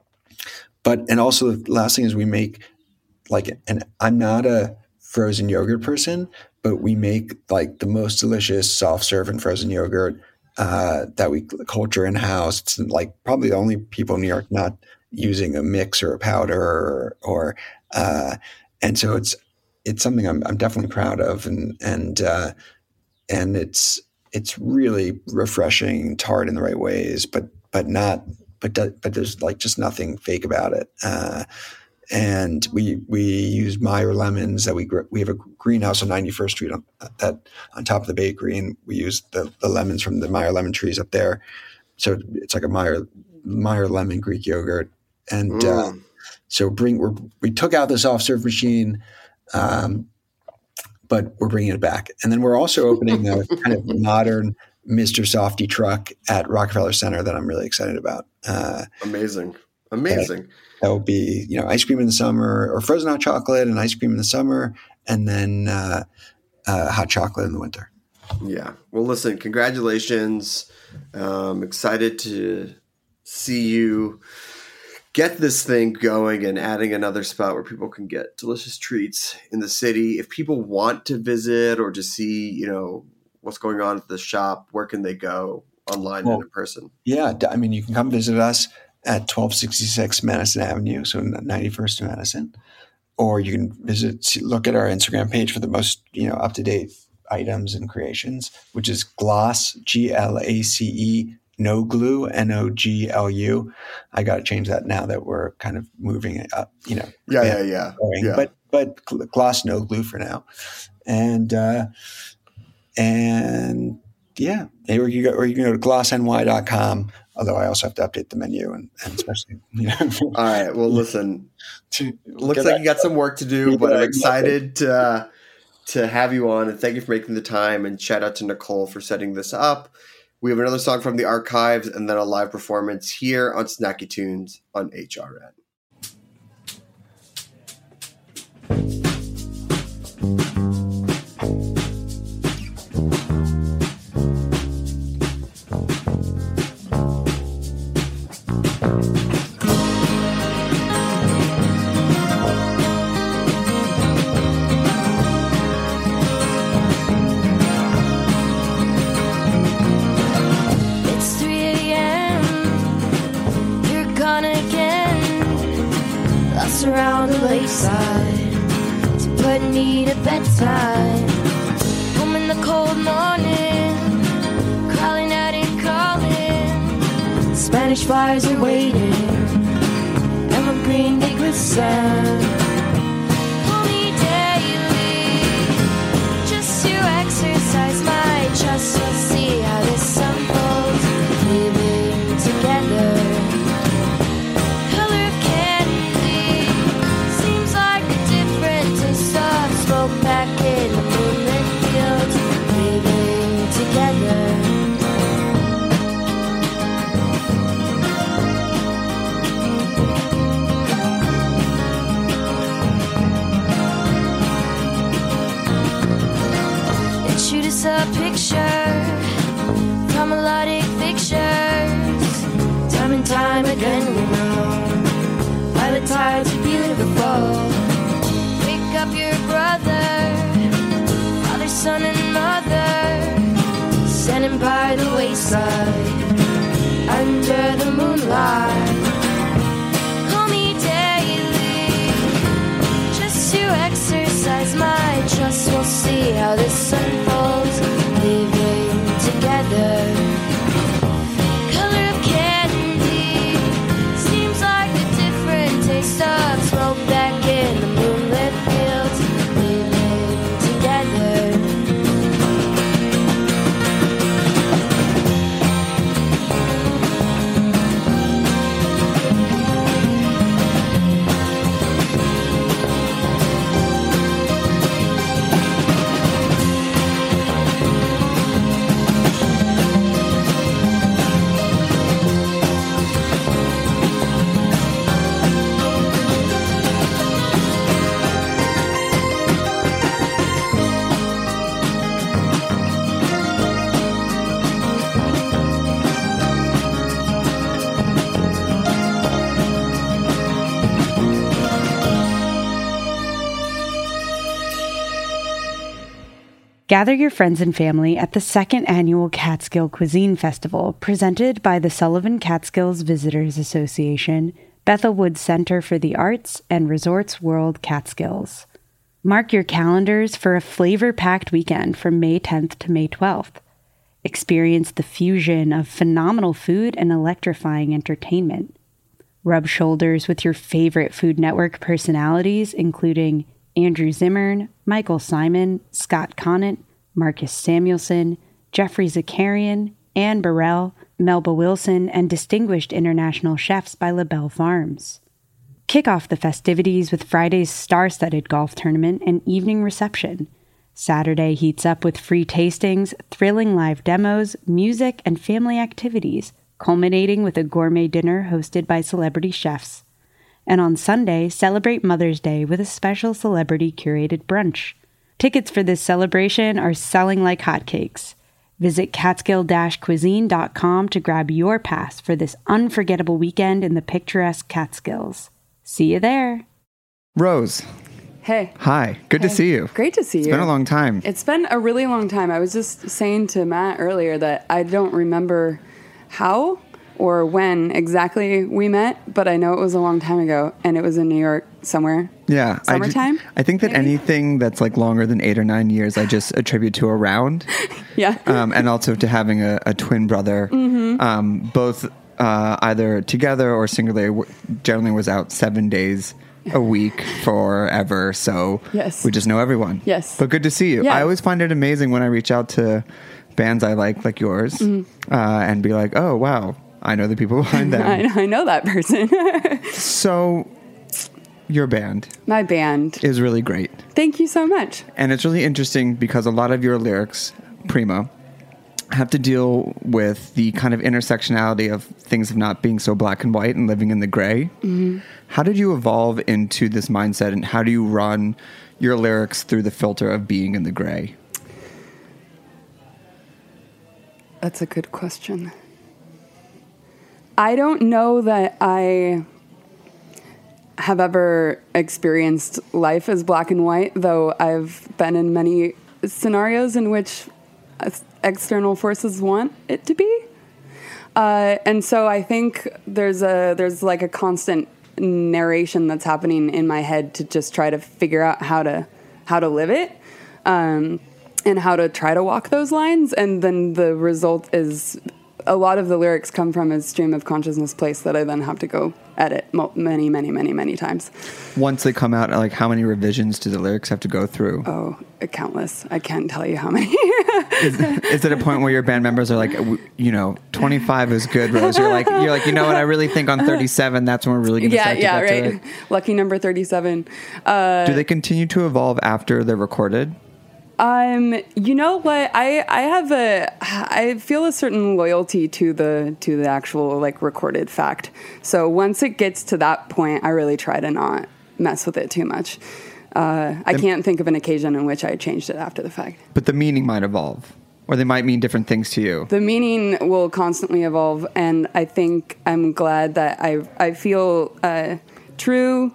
but, and also the last thing is we make like, and I'm not a frozen yogurt person, but we make like the most delicious soft serve and frozen yogurt uh, that we culture in house. It's like probably the only people in New York not using a mix or a powder or, or uh, and so it's it's something I'm I'm definitely proud of, and and uh, and it's it's really refreshing, tart in the right ways, but but not but but there's like just nothing fake about it. Uh, and we we use Meyer lemons that we gr- we have a greenhouse on ninety-first Street on that on top of the bakery, and we use the, the lemons from the Meyer lemon trees up there. So it's like a Meyer Meyer lemon Greek yogurt, and Mm. uh, so bring we're, we took out the soft serve machine, um, but we're bringing it back, and then we're also opening a kind of modern Mister Softy truck at Rockefeller Center that I'm really excited about. Uh, Amazing. Amazing. That will be, you know, ice cream in the summer or frozen hot chocolate and ice cream in the summer, and then uh, uh, hot chocolate in the winter. Yeah. Well, listen, congratulations. Um, excited to see you get this thing going and adding another spot where people can get delicious treats in the city. If people want to visit or to see, you know, what's going on at the shop, where can they go online Well, and in person? Yeah, I mean, you can come visit us at twelve sixty-six Madison Avenue, so ninety-first and Madison, or you can visit, look at our Instagram page for the most, you know, up to date items and creations, which is Gloss, G L A C E, No Glue, N O G L U. I got to change that now that we're kind of moving it up, you know. Yeah, yeah, yeah. Going, yeah. But but Gloss, No Glue for now, and uh, and yeah, or you go or you can go to gloss n y dot com. Although I also have to update the menu and, and especially, you know. All right. Well, listen, to, looks like you got some work to do, Yeah, but I'm exactly. excited to, uh, to have you on, and thank you for making the time, and shout out to Nicole for setting this up. We have another song from the archives and then a live performance here on Snacky Tunes on H R N. wayside to put me to bedtime. Home in the cold morning, crawling out and calling. Spanish flies are waiting, evergreen they glisten. Pull me daily, just to exercise my trust. We'll see how this unfolds, living together. Color of candy seems like a different taste of smoke back in the moonlit fields, living together. Shoot us a picture from melodic pictures. Time and time again we know why the tides are beautiful. Pick up your brother, father, son, and mother, standing by the wayside under the moonlight. Call me daily, just to exercise my trust. We'll see how this unfolds, living together. Color of candy seems like a different taste of smoke back in the moonlit fields, living together. Gather your friends and family at the second annual Catskill Cuisine Festival, presented by the Sullivan Catskills Visitors Association, Bethel Woods Center for the Arts, and Resorts World Catskills. Mark your calendars for a flavor-packed weekend from May tenth to May twelfth. Experience the fusion of phenomenal food and electrifying entertainment. Rub shoulders with your favorite Food Network personalities, including Andrew Zimmern, Michael Simon, Scott Conant, Marcus Samuelson, Jeffrey Zakarian, Anne Burrell, Melba Wilson, and distinguished international chefs by LaBelle Farms. Kick off the festivities with Friday's star-studded golf tournament and evening reception. Saturday heats up with free tastings, thrilling live demos, music, and family activities, culminating with a gourmet dinner hosted by celebrity chefs. And on Sunday, celebrate Mother's Day with a special celebrity-curated brunch. Tickets for this celebration are selling like hotcakes. Visit catskill dash cuisine dot com to grab your pass for this unforgettable weekend in the picturesque Catskills. See you there. Rose. Hey. Hi. Good Hey. to see you. Great to see It's you. been a long time. It's been a really long time. I was just saying to Matt earlier that I don't remember how or when exactly we met, but I know it was a long time ago, and it was in New York somewhere. Yeah. I, ju- Summertime? I think that maybe? anything that's like longer than eight or nine years, I just attribute to a round. Yeah. Um, and also to having a, a twin brother, Mhm. um, both uh, either together or singularly, w- generally was out seven days a week forever. So Yes. we just know everyone. Yes. But good to see you. Yeah. I always find it amazing when I reach out to bands I like, like yours, Mhm. uh, and be like, oh, wow, I know the people behind them. I, I know that person. So your band My band. is really great. Thank you so much. And it's really interesting because a lot of your lyrics, Primo, have to deal with the kind of intersectionality of things of not being so black and white and living in the gray. Mhm. How did you evolve into this mindset, and how do you run your lyrics through the filter of being in the gray? That's a good question. I don't know that I have ever experienced life as black and white, though I've been in many scenarios in which external forces want it to be. Uh, and so I think there's a there's like a constant narration that's happening in my head to just try to figure out how to how to live it, um, and how to try to walk those lines. And then the result is a lot of the lyrics come from a stream of consciousness place that I then have to go edit mo- many, many, many, many times. Once they come out, like how many revisions do the lyrics have to go through? Oh, countless. I can't tell you how many. is, is it a point where your band members are like, you know, twenty-five is good, Rose? You're like, you're like, you know what? I really think on thirty-seven, that's when we're really going to yeah, start to yeah, get right. to it. Lucky number thirty-seven. Uh, do they continue to evolve after they're recorded? Um, you know what? I, I have a, I feel a certain loyalty to the, to the actual like recorded fact. So once it gets to that point, I really try to not mess with it too much. Uh, I can't think of an occasion in which I changed it after the fact. But the meaning might evolve, or they might mean different things to you. The meaning will constantly evolve. And I think I'm glad that I, I feel, uh, true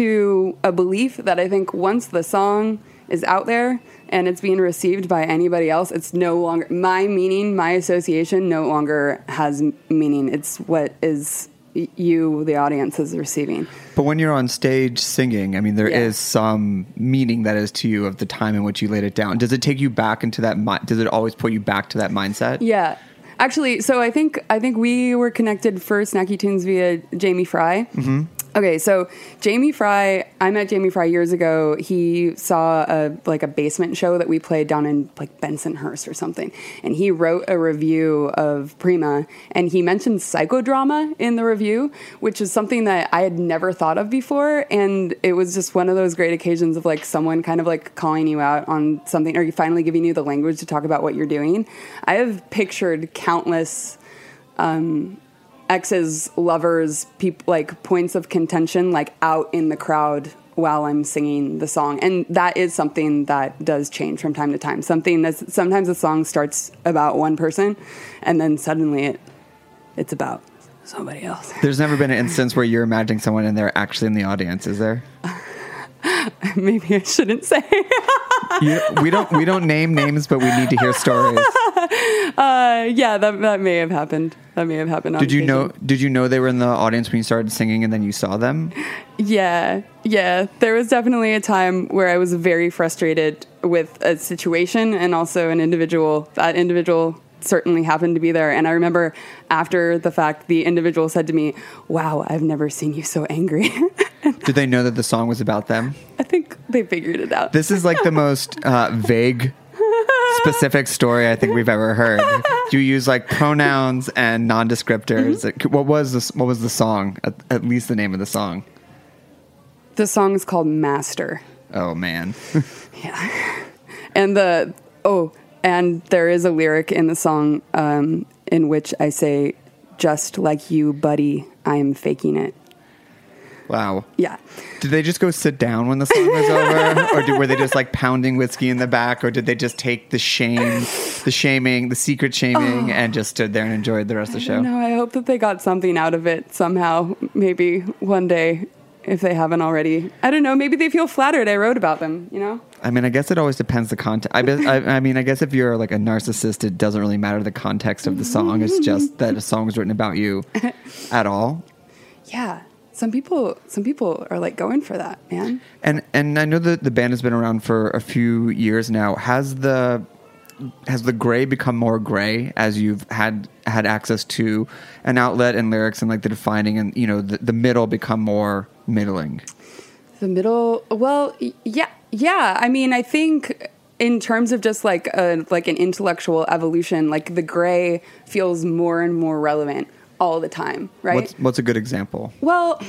to a belief that I think once the song is out there and it's being received by anybody else, it's no longer my meaning, my association no longer has meaning. It's what is you, the audience, is receiving. But when you're on stage singing, I mean, there Yeah. is some meaning that is to you of the time in which you laid it down. Does it take you back into that? Mi- does it always put you back to that mindset? Yeah. Actually, so I think I think we were connected for Snacky Tunes via Jamie Fry. Mm-hmm. Okay, so Jamie Fry, I met Jamie Fry years ago. He saw a like a basement show that we played down in like Bensonhurst or something, and he wrote a review of Prima, and he mentioned psychodrama in the review, which is something that I had never thought of before, and it was just one of those great occasions of like someone kind of like calling you out on something, or finally giving you the language to talk about what you're doing. I have pictured countless um, exes, lovers, peop- like points of contention, like out in the crowd while I'm singing the song. And that is something that does change from time to time. Something that's, sometimes the song starts about one person and then suddenly it it's about somebody else. There's never been an instance where you're imagining someone and they're actually in the audience, is there? Maybe I shouldn't say. you, we don't we don't name names, but we need to hear stories. Uh, yeah, that that may have happened. That may have happened. On Did you occasion. know? Did you know they were in the audience when you started singing, and then you saw them? Yeah, yeah. There was definitely a time where I was very frustrated with a situation and also an individual. That individual certainly happened to be there. And I remember after the fact, the individual said to me, "Wow, I've never seen you so angry." Did they know that the song was about them? I think they figured it out. This is like the most uh, vague, specific story I think we've ever heard. You use like pronouns and nondescriptors. Mm-hmm. What was this? What was the song? At, at least the name of the song. The song is called Master. Oh man. Yeah. And the oh, and there is a lyric in the song um, in which I say, "Just like you, buddy, I am faking it." Wow. Yeah. Did they just go sit down when the song was over? Or did, were they just like pounding whiskey in the back? Or did they just take the shame, the shaming, the secret shaming, oh. and just stood there and enjoyed the rest of the show? No, I hope that they got something out of it somehow. Maybe one day, if they haven't already. I don't know. Maybe they feel flattered I wrote about them, you know? I mean, I guess it always depends the context. I, be, I, I mean, I guess if you're like a narcissist, it doesn't really matter the context of the song. It's just that a song was written about you at all. Yeah. Some people, some people are like going for that, man. And and I know that the band has been around for a few years now. Has the has the gray become more gray as you've had had access to an outlet and lyrics and like the defining and you know the, the middle become more middling? The middle, well, yeah, yeah. I mean, I think in terms of just like a like an intellectual evolution, like the gray feels more and more relevant all the time, right? What's, what's a good example? Well,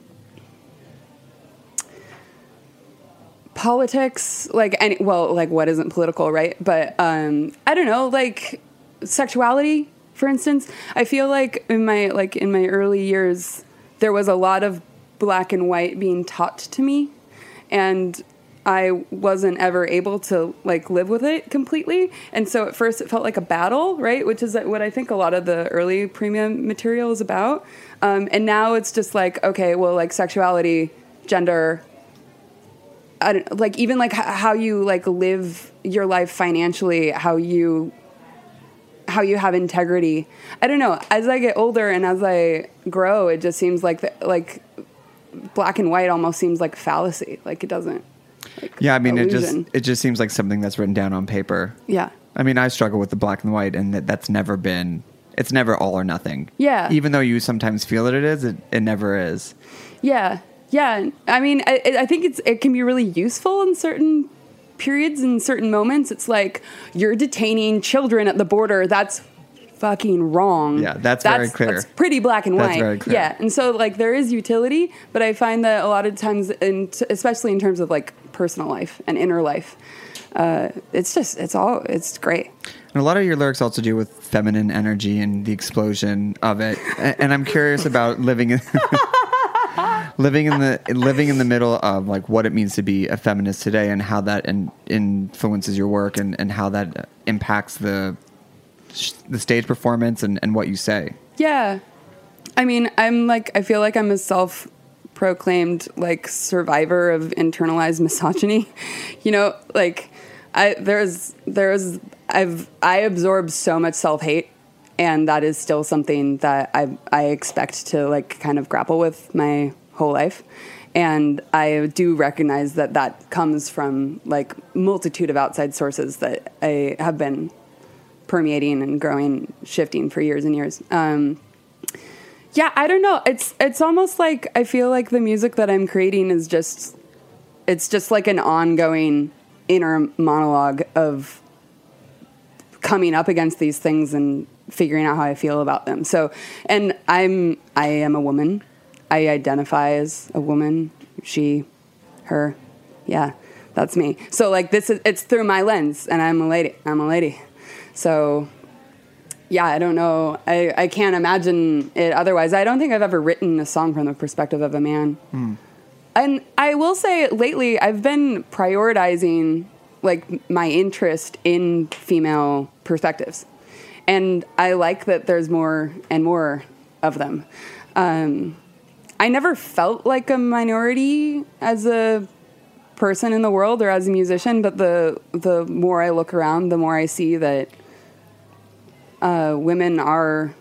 politics, like any, well, like what isn't political, right? But um, I don't know, like sexuality, for instance. I feel like in my like in my early years, there was a lot of black and white being taught to me, and I wasn't ever able to like live with it completely. And so at first it felt like a battle, right? Which is what I think a lot of the early premium material is about. Um, and now it's just like, okay, well, like sexuality, gender, I don't, like even like h- how you like live your life financially, how you, how you have integrity. I don't know. As I get older and as I grow, it just seems like, the, like black and white almost seems like fallacy. Like it doesn't. Like, yeah, I mean, illusion. it just it just seems like something that's written down on paper. Yeah. I mean, I struggle with the black and white, and that, that's never been. It's never all or nothing. Yeah. Even though you sometimes feel that it is, it, it never is. Yeah. Yeah. I mean, I, I think it's it can be really useful in certain periods, in certain moments. It's like you're detaining children at the border. That's fucking wrong. Yeah, that's, that's very clear. That's pretty black and white. That's very clear. Yeah, and so like there is utility, but I find that a lot of times, in, especially in terms of like personal life and inner life, uh, it's just it's all it's great. And a lot of your lyrics also do with feminine energy and the explosion of it. And I'm curious about living in living in the living in the middle of like what it means to be a feminist today, and how that in, influences your work, and, and how that impacts the the stage performance and, and what you say. Yeah. I mean, I'm like, I feel like I'm a self-proclaimed like survivor of internalized misogyny. You know, like I, there's, there's, I've, I absorbed so much self-hate, and that is still something that I, I expect to like kind of grapple with my whole life. And I do recognize that that comes from like multitude of outside sources that I have been permeating and growing, shifting for years and years. Um, yeah, I don't know. It's it's almost like I feel like the music that I'm creating is just, it's just like an ongoing inner monologue of coming up against these things and figuring out how I feel about them. So, and I'm I am a woman. I identify as a woman. She, her, yeah, that's me. So like this is it's through my lens, and I'm a lady. I'm a lady. So, yeah, I don't know. I, I can't imagine it otherwise. I don't think I've ever written a song from the perspective of a man. Mm. And I will say lately I've been prioritizing like my interest in female perspectives. And I like that there's more and more of them. Um, I never felt like a minority as a person in the world or as a musician, but the the more I look around, the more I see that uh, women are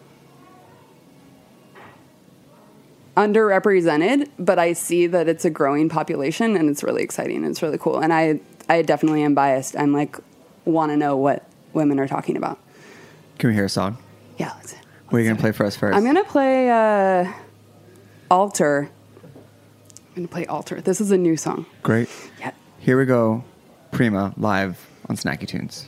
underrepresented, but I see that it's a growing population, and it's really exciting. It's really cool. And I, I definitely am biased. I'm like, want to know what women are talking about. Can we hear a song? Yeah. Let's, let's what are you going to play for us first? I'm going to play uh, Altar. I'm going to play Altar. This is a new song. Great. Yeah. Here we go. Prima live on Snacky Tunes.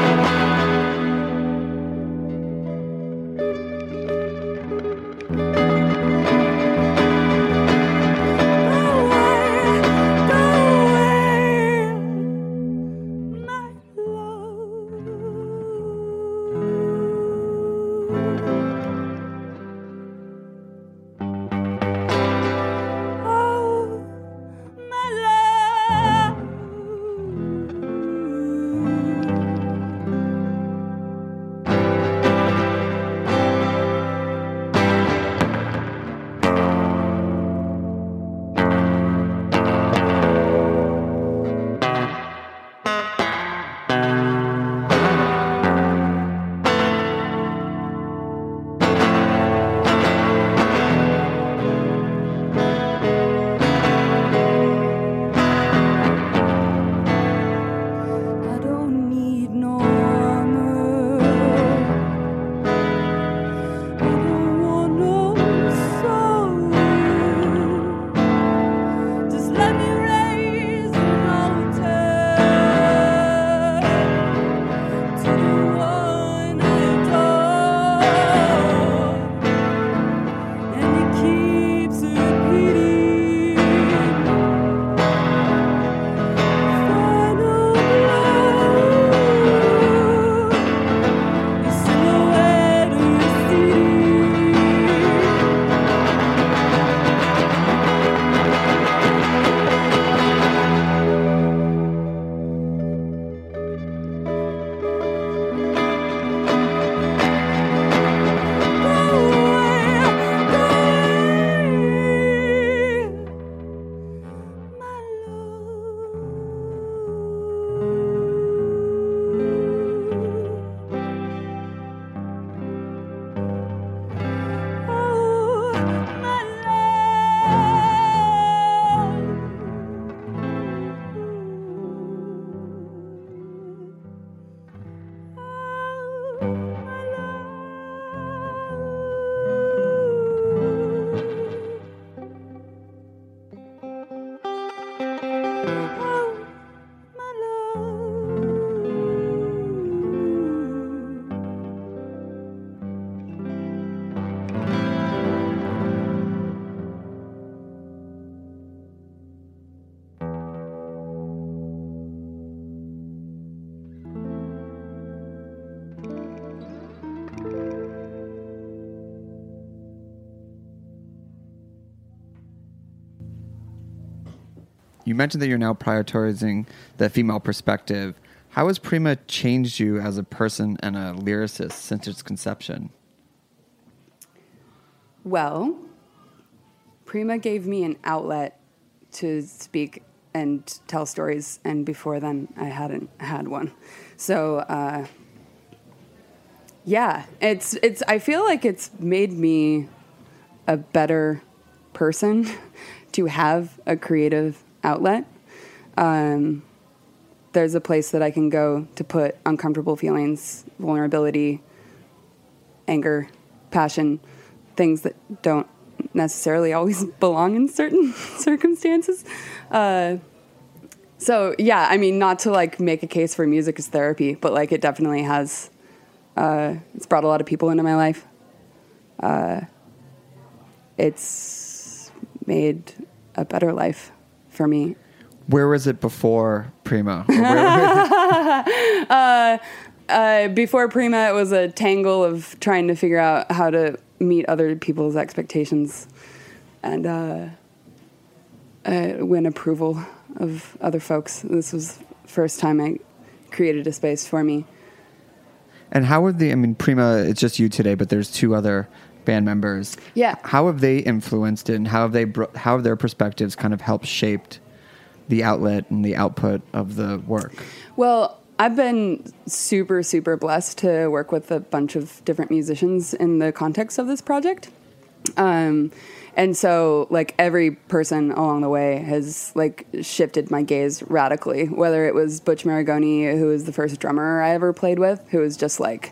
Thank you. you mentioned that you're now prioritizing the female perspective. How has Prima changed you as a person and a lyricist since its conception? Well, Prima gave me an outlet to speak and tell stories, and before then I hadn't had one. So, uh, yeah, it's it's. I feel like it's made me a better person to have a creative outlet. Um, there's a place that I can go to put uncomfortable feelings, vulnerability, anger, passion, things that don't necessarily always belong in certain circumstances. Uh, so yeah, I mean, not to like make a case for music as therapy, but like it definitely has, uh, it's brought a lot of people into my life. Uh, it's made a better life for me. Where was it before Prima? Or where, uh, uh, before Prima, it was a tangle of trying to figure out how to meet other people's expectations and uh, uh, win approval of other folks. This was the first time I created a space for me. And how would the, I mean, Prima, it's just you today, but there's two other band members. Yeah. How have they influenced it, and how have they, bro- how have their perspectives kind of helped shaped the outlet and the output of the work? Well, I've been super, super blessed to work with a bunch of different musicians in the context of this project. Um, and so, like, every person along the way has, like, shifted my gaze radically, whether it was Butch Maragoni, who was the first drummer I ever played with, who was just, like,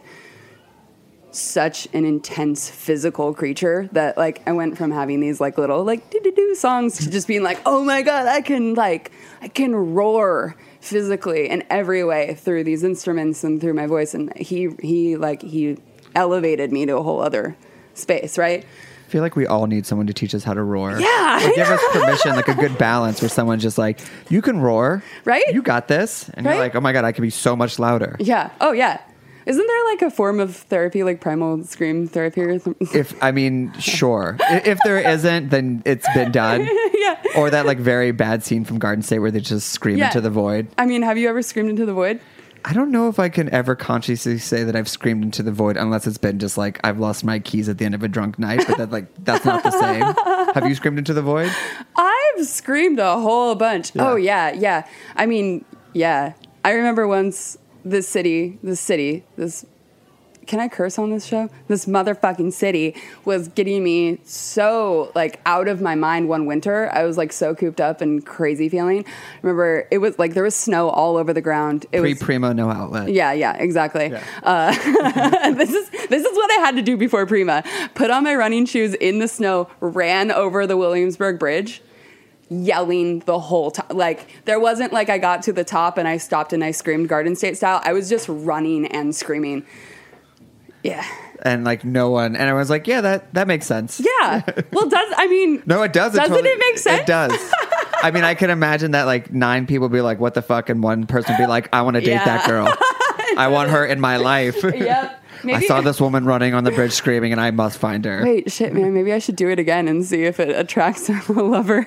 such an intense physical creature that, like, I went from having these, like, little, like, do-do-do songs to just being like, oh, my God, I can, like, I can roar physically in every way through these instruments and through my voice. And he, he like, he elevated me to a whole other space, right? I feel like we all need someone to teach us how to roar. Yeah. Or give us permission, like a good balance where someone's just like, you can roar. Right? You got this. And right? you're like, oh my God, I can be so much louder. Yeah. Oh, yeah. Isn't there like a form of therapy, like primal scream therapy or something? If, I mean, sure. If there isn't, then it's been done. Yeah. Or that like very bad scene from Garden State where they just scream yeah. into the void. I mean, have you ever screamed into the void? I don't know if I can ever consciously say that I've screamed into the void unless it's been just like I've lost my keys at the end of a drunk night, but that like that's not the same. Have you screamed into the void? I've screamed a whole bunch. Yeah. Oh yeah, yeah. I mean, yeah. I remember once this city, this city, this can I curse on this show? This motherfucking city was getting me so like out of my mind one winter. I was like so cooped up and crazy feeling. Remember, it was like there was snow all over the ground. It Pre was Prima, no outlet. Yeah, yeah, exactly. Yeah. Uh, this is this is what I had to do before Prima. Put on my running shoes in the snow, ran over the Williamsburg Bridge, yelling the whole time. Like there wasn't like I got to the top and I stopped and I screamed Garden State style. I was just running and screaming. Yeah. And like no one, and everyone's like, yeah, that, that makes sense. Yeah. Well, does, I mean. No, it does. Doesn't it, totally, it make sense? It does. I mean, I can imagine that like nine people be like, what the fuck? And one person be like, I want to date Yeah. that girl. I want her in my life. Yep. Maybe. I saw this woman running on the bridge screaming and I must find her. Wait, shit, man. Maybe I should do it again and see if it attracts a lover.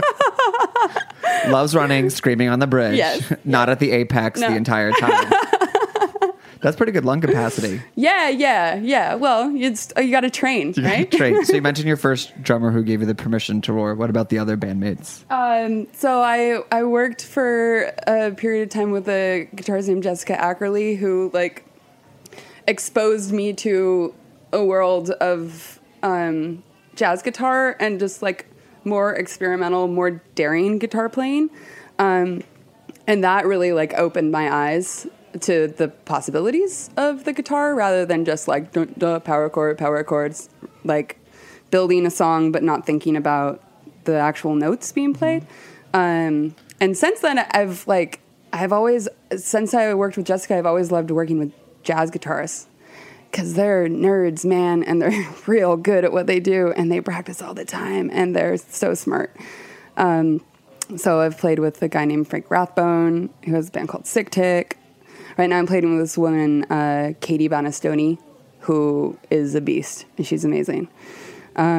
Loves running, screaming on the bridge. Yes. Not at the apex No. the entire time. That's pretty good lung capacity. Yeah, yeah, yeah. Well, it's, you got to train, right? Train. So you mentioned your first drummer who gave you the permission to roar. What about the other bandmates? Um, so I I worked for a period of time with a guitarist named Jessica Ackerley, who like exposed me to a world of um, jazz guitar and just like more experimental, more daring guitar playing, um, and that really like opened my eyes to the possibilities of the guitar rather than just like duh, duh, power chord, power chords, like building a song but not thinking about the actual notes being played. Um, and since then, I've like I've always since I worked with Jessica, I've always loved working with jazz guitarists because they're nerds, man, and they're real good at what they do, and they practice all the time, and they're so smart. Um, so I've played with a guy named Frank Rathbone, who has a band called Sick Tick. Right now I'm playing with this woman, uh, Katie Banastoni, who is a beast, and she's amazing. Um,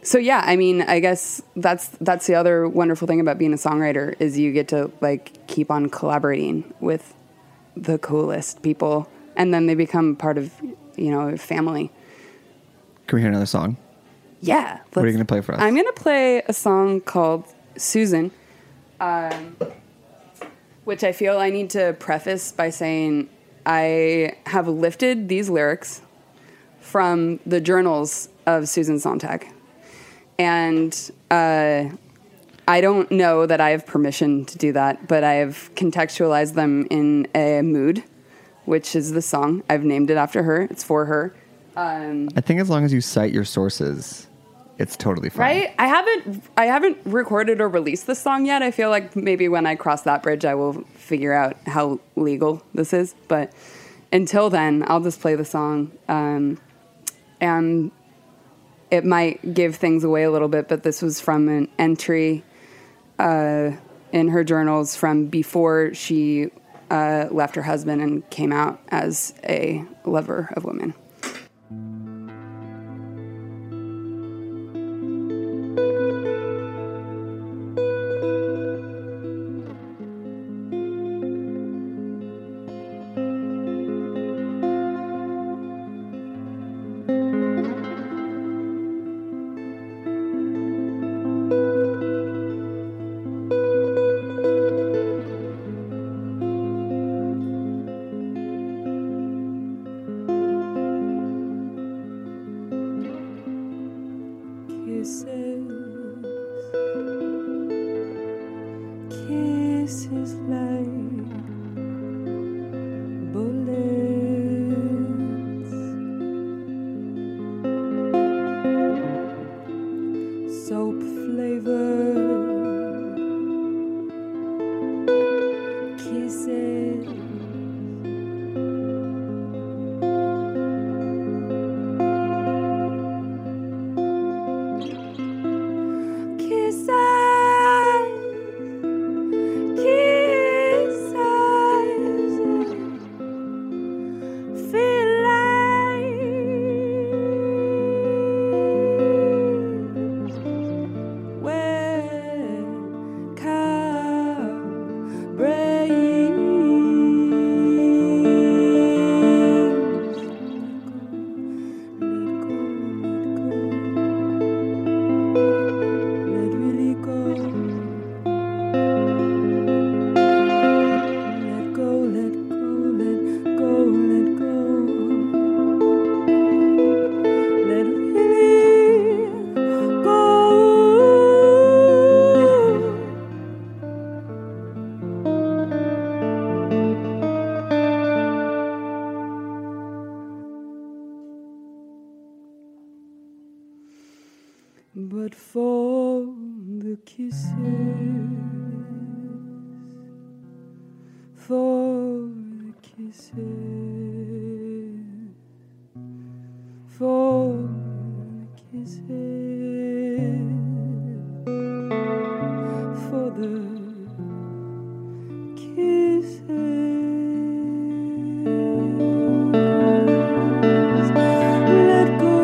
so yeah, I mean, I guess that's that's the other wonderful thing about being a songwriter is you get to like keep on collaborating with the coolest people, and then they become part of, you know, a family. Can we hear another song? Yeah. What are you going to play for us? I'm going to play a song called Susan, um, which I feel I need to preface by saying I have lifted these lyrics from the journals of Susan Sontag. And uh, I don't know that I have permission to do that, but I have contextualized them in a mood, which is the song. I've named it after her. It's for her. Um, I think as long as you cite your sources, it's totally fine. Right? I haven't I haven't recorded or released this song yet. I feel like maybe when I cross that bridge, I will figure out how legal this is. But until then, I'll just play the song. Um, and it might give things away a little bit, but this was from an entry uh, in her journals from before she uh, left her husband and came out as a lover of women. But for the kisses, for the kisses, for the kisses, for the kisses. Let go.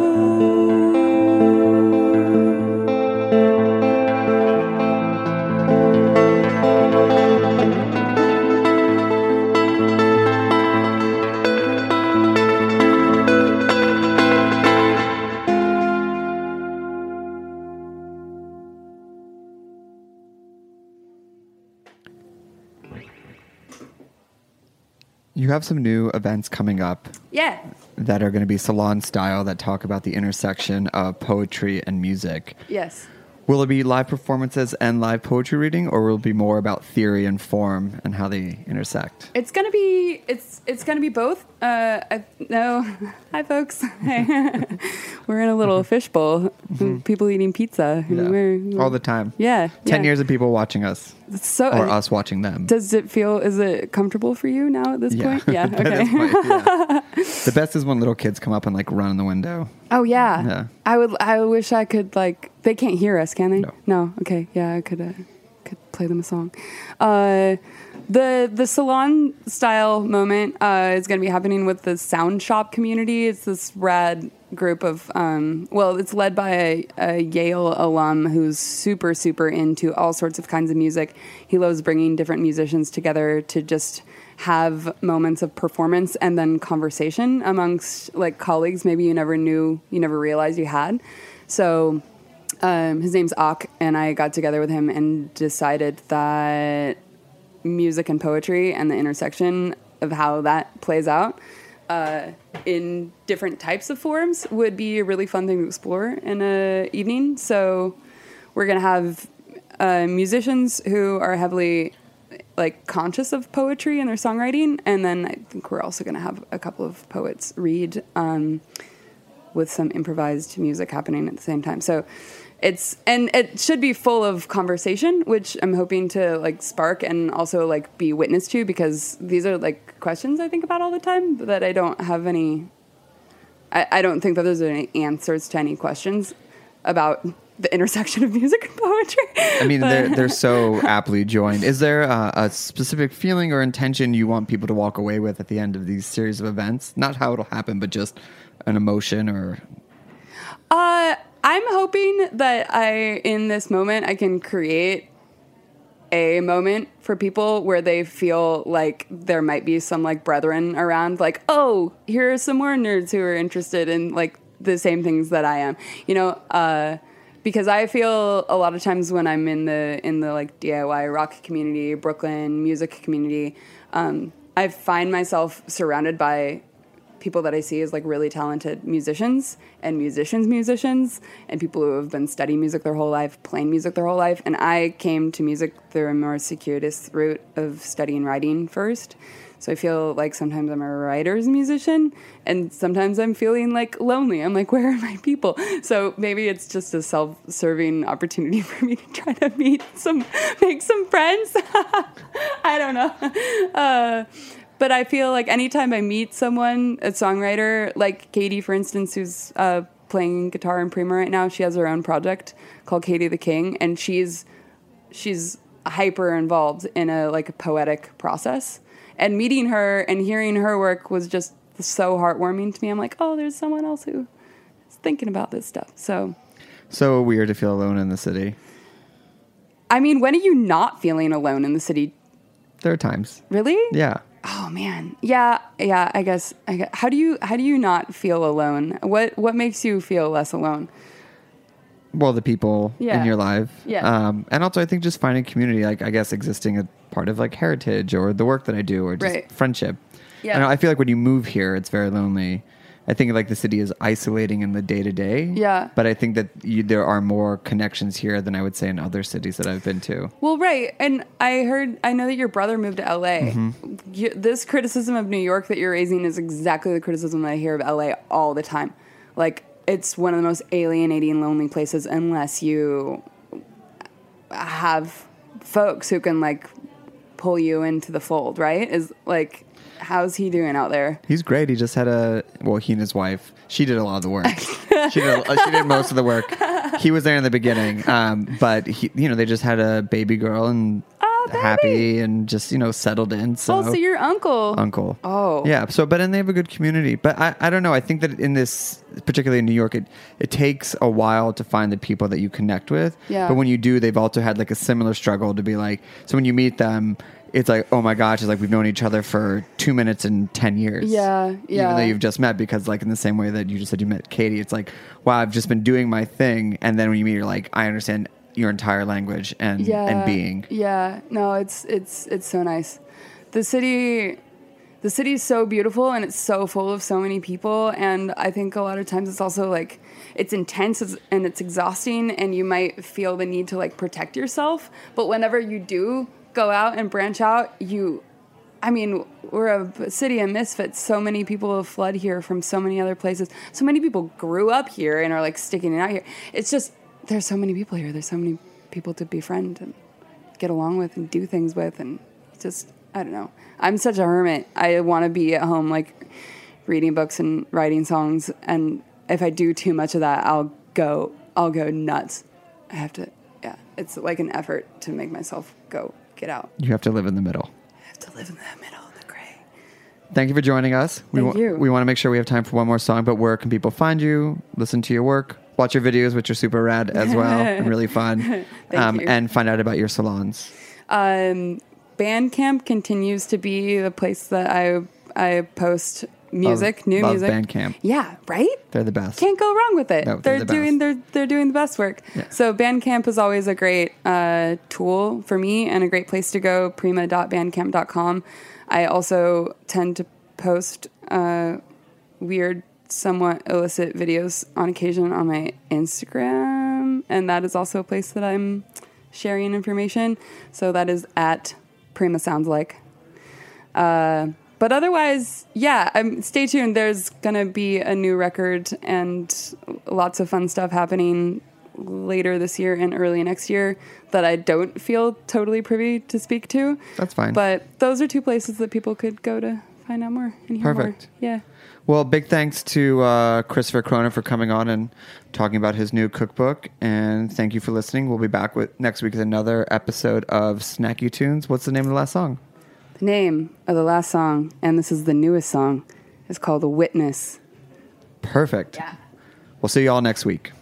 You have some new events coming up. Yeah. That are going to be salon style that talk about the intersection of poetry and music. Yes. Will it be live performances and live poetry reading, or will it be more about theory and form and how they intersect? It's gonna be it's it's gonna be both. Uh, I, no, hi folks. We're in a little fishbowl. Mm-hmm. People eating pizza. And Yeah. we're, we're, All the time. Yeah. Ten yeah. years of people watching us, So or us watching them. Does it feel? Is it comfortable for you now at this Yeah. point? Yeah. At Okay. this point, yeah. The best is when little kids come up and like run in the window. Oh yeah. Yeah. I would. I wish I could like. They can't hear us, can they? No. No. Okay. Yeah. I could. Uh, could play them a song. Uh, the the salon style moment uh, is going to be happening with the Sound Shop community. It's this rad group of, um, well, it's led by a, a Yale alum who's super, super into all sorts of kinds of music. He loves bringing different musicians together to just have moments of performance and then conversation amongst like colleagues maybe you never knew, you never realized you had. So um, his name's Ak, and I got together with him and decided that music and poetry and the intersection of how that plays out uh, in different types of forms would be a really fun thing to explore in a evening. So we're going to have uh, musicians who are heavily like conscious of poetry and their songwriting. And then I think we're also going to have a couple of poets read um, with some improvised music happening at the same time. So it's, and it should be full of conversation, which I'm hoping to like spark and also like be witness to, because these are like questions I think about all the time that I don't have any, I, I don't think that there's any answers to any questions about the intersection of music and poetry. I mean, they're, they're so aptly joined. Is there a, a specific feeling or intention you want people to walk away with at the end of these series of events? Not how it'll happen, but just an emotion or... Uh, I'm hoping that I, in this moment, I can create a moment for people where they feel like there might be some like brethren around, like, oh, here are some more nerds who are interested in like the same things that I am, you know, uh, because I feel a lot of times when I'm in the, in the like D I Y rock community, Brooklyn music community, um, I find myself surrounded by people that I see as like really talented musicians and musicians musicians and people who have been studying music their whole life, playing music their whole life. And I came to music through a more circuitous route of studying writing first. So I feel like sometimes I'm a writer's musician and sometimes I'm feeling like lonely. I'm like, where are my people? So maybe it's just a self-serving opportunity for me to try to meet some, make some friends. I don't know. Uh, But I feel like anytime I meet someone, a songwriter, like Katie, for instance, who's uh, playing guitar in Prima right now, she has her own project called Katie the King, and she's she's hyper involved in a like a poetic process. And meeting her and hearing her work was just so heartwarming to me. I'm like, oh, there's someone else who is thinking about this stuff. So, so weird to feel alone in the city. I mean, when are you not feeling alone in the city? There are times. Really? Yeah. Oh man, yeah, yeah. I guess, I guess. How do you how do you not feel alone? What what makes you feel less alone? Well, the people Yeah. in your life, Yeah. um, and also I think just finding community, like I guess existing a part of like heritage or the work that I do or just Right. friendship. Yeah. I know, I feel like when you move here, it's very lonely. I think like the city is isolating in the day to day. Yeah. But I think that you, there are more connections here than I would say in other cities that I've been to. Well, right. And I heard, I know that your brother moved to L A. Mhm. You, this criticism of New York that you're raising is exactly the criticism that I hear of L A all the time. Like, it's one of the most alienating, lonely places unless you have folks who can, like, pull you into the fold, right? Is, like, how's he doing out there? He's great. He just had a, well, he and his wife, she did a lot of the work. she, did, she did most of the work. He was there in the beginning. Um, but, he, you know, they just had a baby girl and oh, happy and just, you know, settled in. So, oh, so your uncle. Uncle. Oh. Yeah. So, but, and they have a good community. But I, I don't know. I think that in this, particularly in New York, it, it takes a while to find the people that you connect with. Yeah. But when you do, they've also had like a similar struggle to be like, so when you meet them, it's like, oh my gosh, it's like we've known each other for two minutes and ten years. Yeah, yeah. Even though you've just met, because like in the same way that you just said you met Katie, it's like, wow, I've just been doing my thing. And then when you meet, you're like, I understand your entire language and, yeah, and being. Yeah, no, it's it's it's so nice. The city, the city is so beautiful and it's so full of so many people. And I think a lot of times it's also like it's intense and it's exhausting, and you might feel the need to like protect yourself. But whenever you do go out and branch out, you, I mean, we're a city of misfits. So many people have fled here from so many other places. So many people grew up here and are like sticking it out here. It's just, there's so many people here. There's so many people to befriend and get along with and do things with. And just, I don't know. I'm such a hermit. I want to be at home, like reading books and writing songs. And if I do too much of that, I'll go, I'll go nuts. I have to, yeah. It's like an effort to make myself go get out. You have to live in the middle. I have to live in the middle of the gray. thank you for joining us. We Thank wa- you. We want to make sure we have time for one more song, but where can people find you, listen to your work, watch your videos, which are super rad as well and really fun, um, you. and find out about your salons? Um, Bandcamp continues to be the place that I I post music, Love- new love music. Bandcamp. Yeah, right? They're the best. Can't go wrong with it. No, they're they're the doing best. they're they're doing the best work. Yeah. So Bandcamp is always a great uh, tool for me and a great place to go. prima dot bandcamp dot com. I also tend to post uh, weird, somewhat illicit videos on occasion on my Instagram, and that is also a place that I'm sharing information. So that is at Prima Sounds Like. Uh, But otherwise, yeah, um, stay tuned. There's going to be a new record and lots of fun stuff happening later this year and early next year that I don't feel totally privy to speak to. That's fine. But those are two places that people could go to find out more and hear Perfect. more. Yeah. Well, big thanks to uh, Christopher Corona for coming on and talking about his new cookbook. And thank you for listening. We'll be back with next week with another episode of Snacky Tunes. What's the name of the last song? The name of the last song, and this is the newest song, is called The Witness. Perfect. Yeah. We'll see you all next week.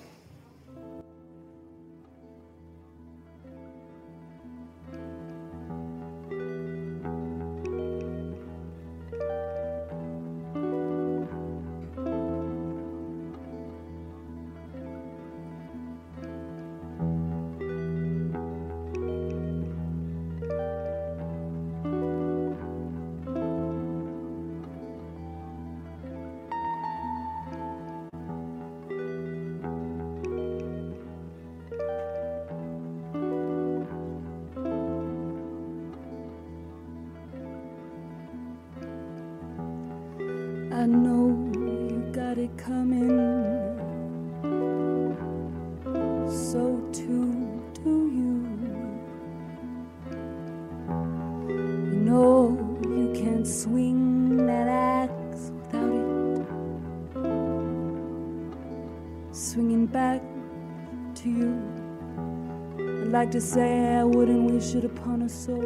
I know you got it coming, so too do you. You know you can't swing that axe without it swinging back to you. I'd like to say I wouldn't wish it upon a soul,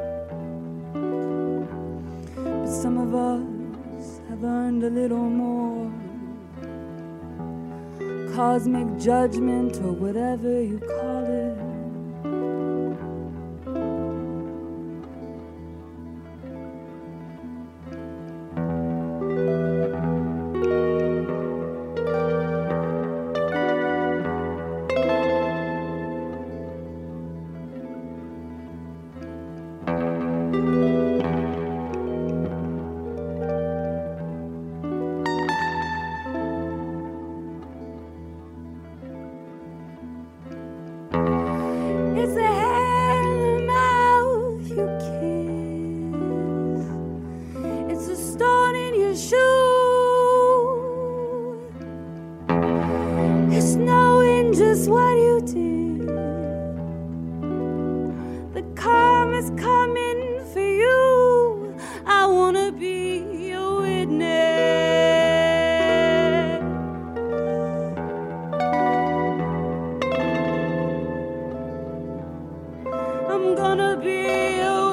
but some of us have earned a little more cosmic judgment or whatever you call it. It's the hand mouth you kiss. It's a stone in your shoe. It's knowing just what you did. The karma's coming for you. I wanna be your witness. I'm gonna be a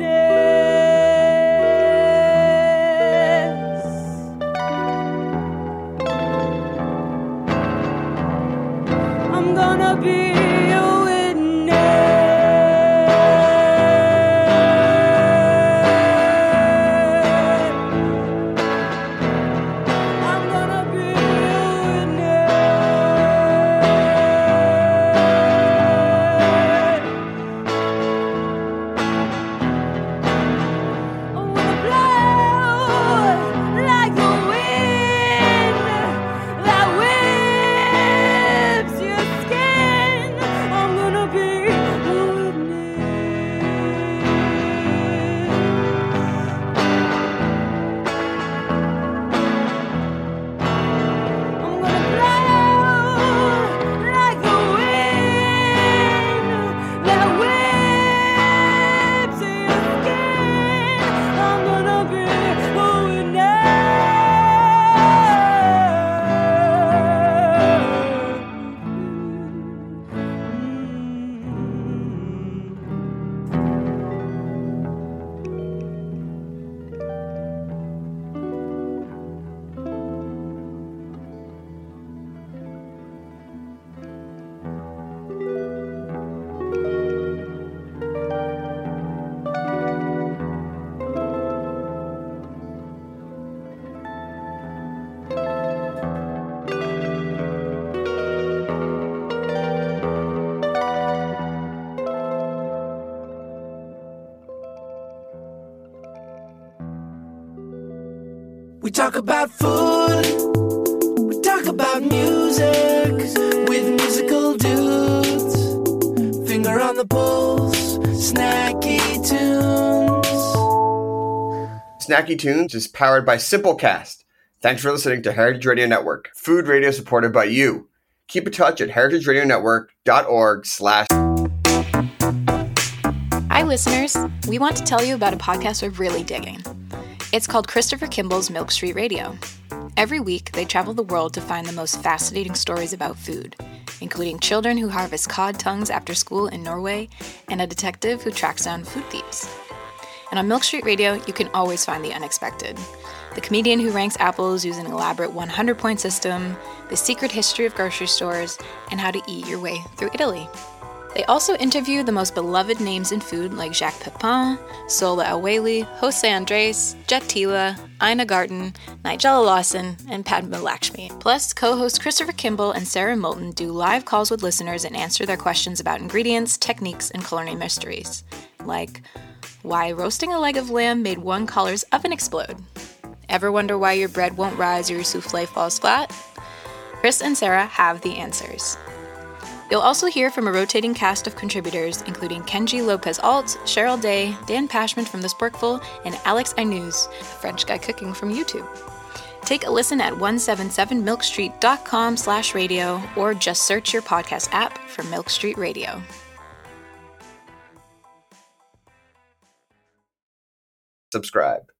witness. I'm gonna be a witness. I'm gonna be a witness. I wanna blow like the wind that whips your skin. We talk about food, we talk about music with musical dudes. Finger on the pulse, snacky tunes. Snacky Tunes is powered by Simplecast. Thanks for listening to Heritage Radio Network, food radio supported by you. Keep in touch at heritageradionetwork.org slash. Hi, listeners. We want to tell you about a podcast we're really digging. It's called Christopher Kimball's Milk Street Radio. Every week, they travel the world to find the most fascinating stories about food, including children who harvest cod tongues after school in Norway and a detective who tracks down food thieves. And on Milk Street Radio, you can always find the unexpected. The comedian who ranks apples using an elaborate one hundred point system, the secret history of grocery stores, and how to eat your way through Italy. They also interview the most beloved names in food like Jacques Pepin, Sola El-Waylly, Jose Andres, Jet Tila, Ina Garten, Nigella Lawson, and Padma Lakshmi. Plus, co-hosts Christopher Kimball and Sarah Moulton do live calls with listeners and answer their questions about ingredients, techniques, and culinary mysteries. Like, why roasting a leg of lamb made one caller's oven explode? Ever wonder why your bread won't rise or your souffle falls flat? Chris and Sarah have the answers. You'll also hear from a rotating cast of contributors, including Kenji Lopez-Alt, Cheryl Day, Dan Pashman from The Sporkful, and Alex Ainuz, a French guy cooking from YouTube. Take a listen at one seventy-seven milk street dot com slash radio or just search your podcast app for Milk Street Radio. Subscribe.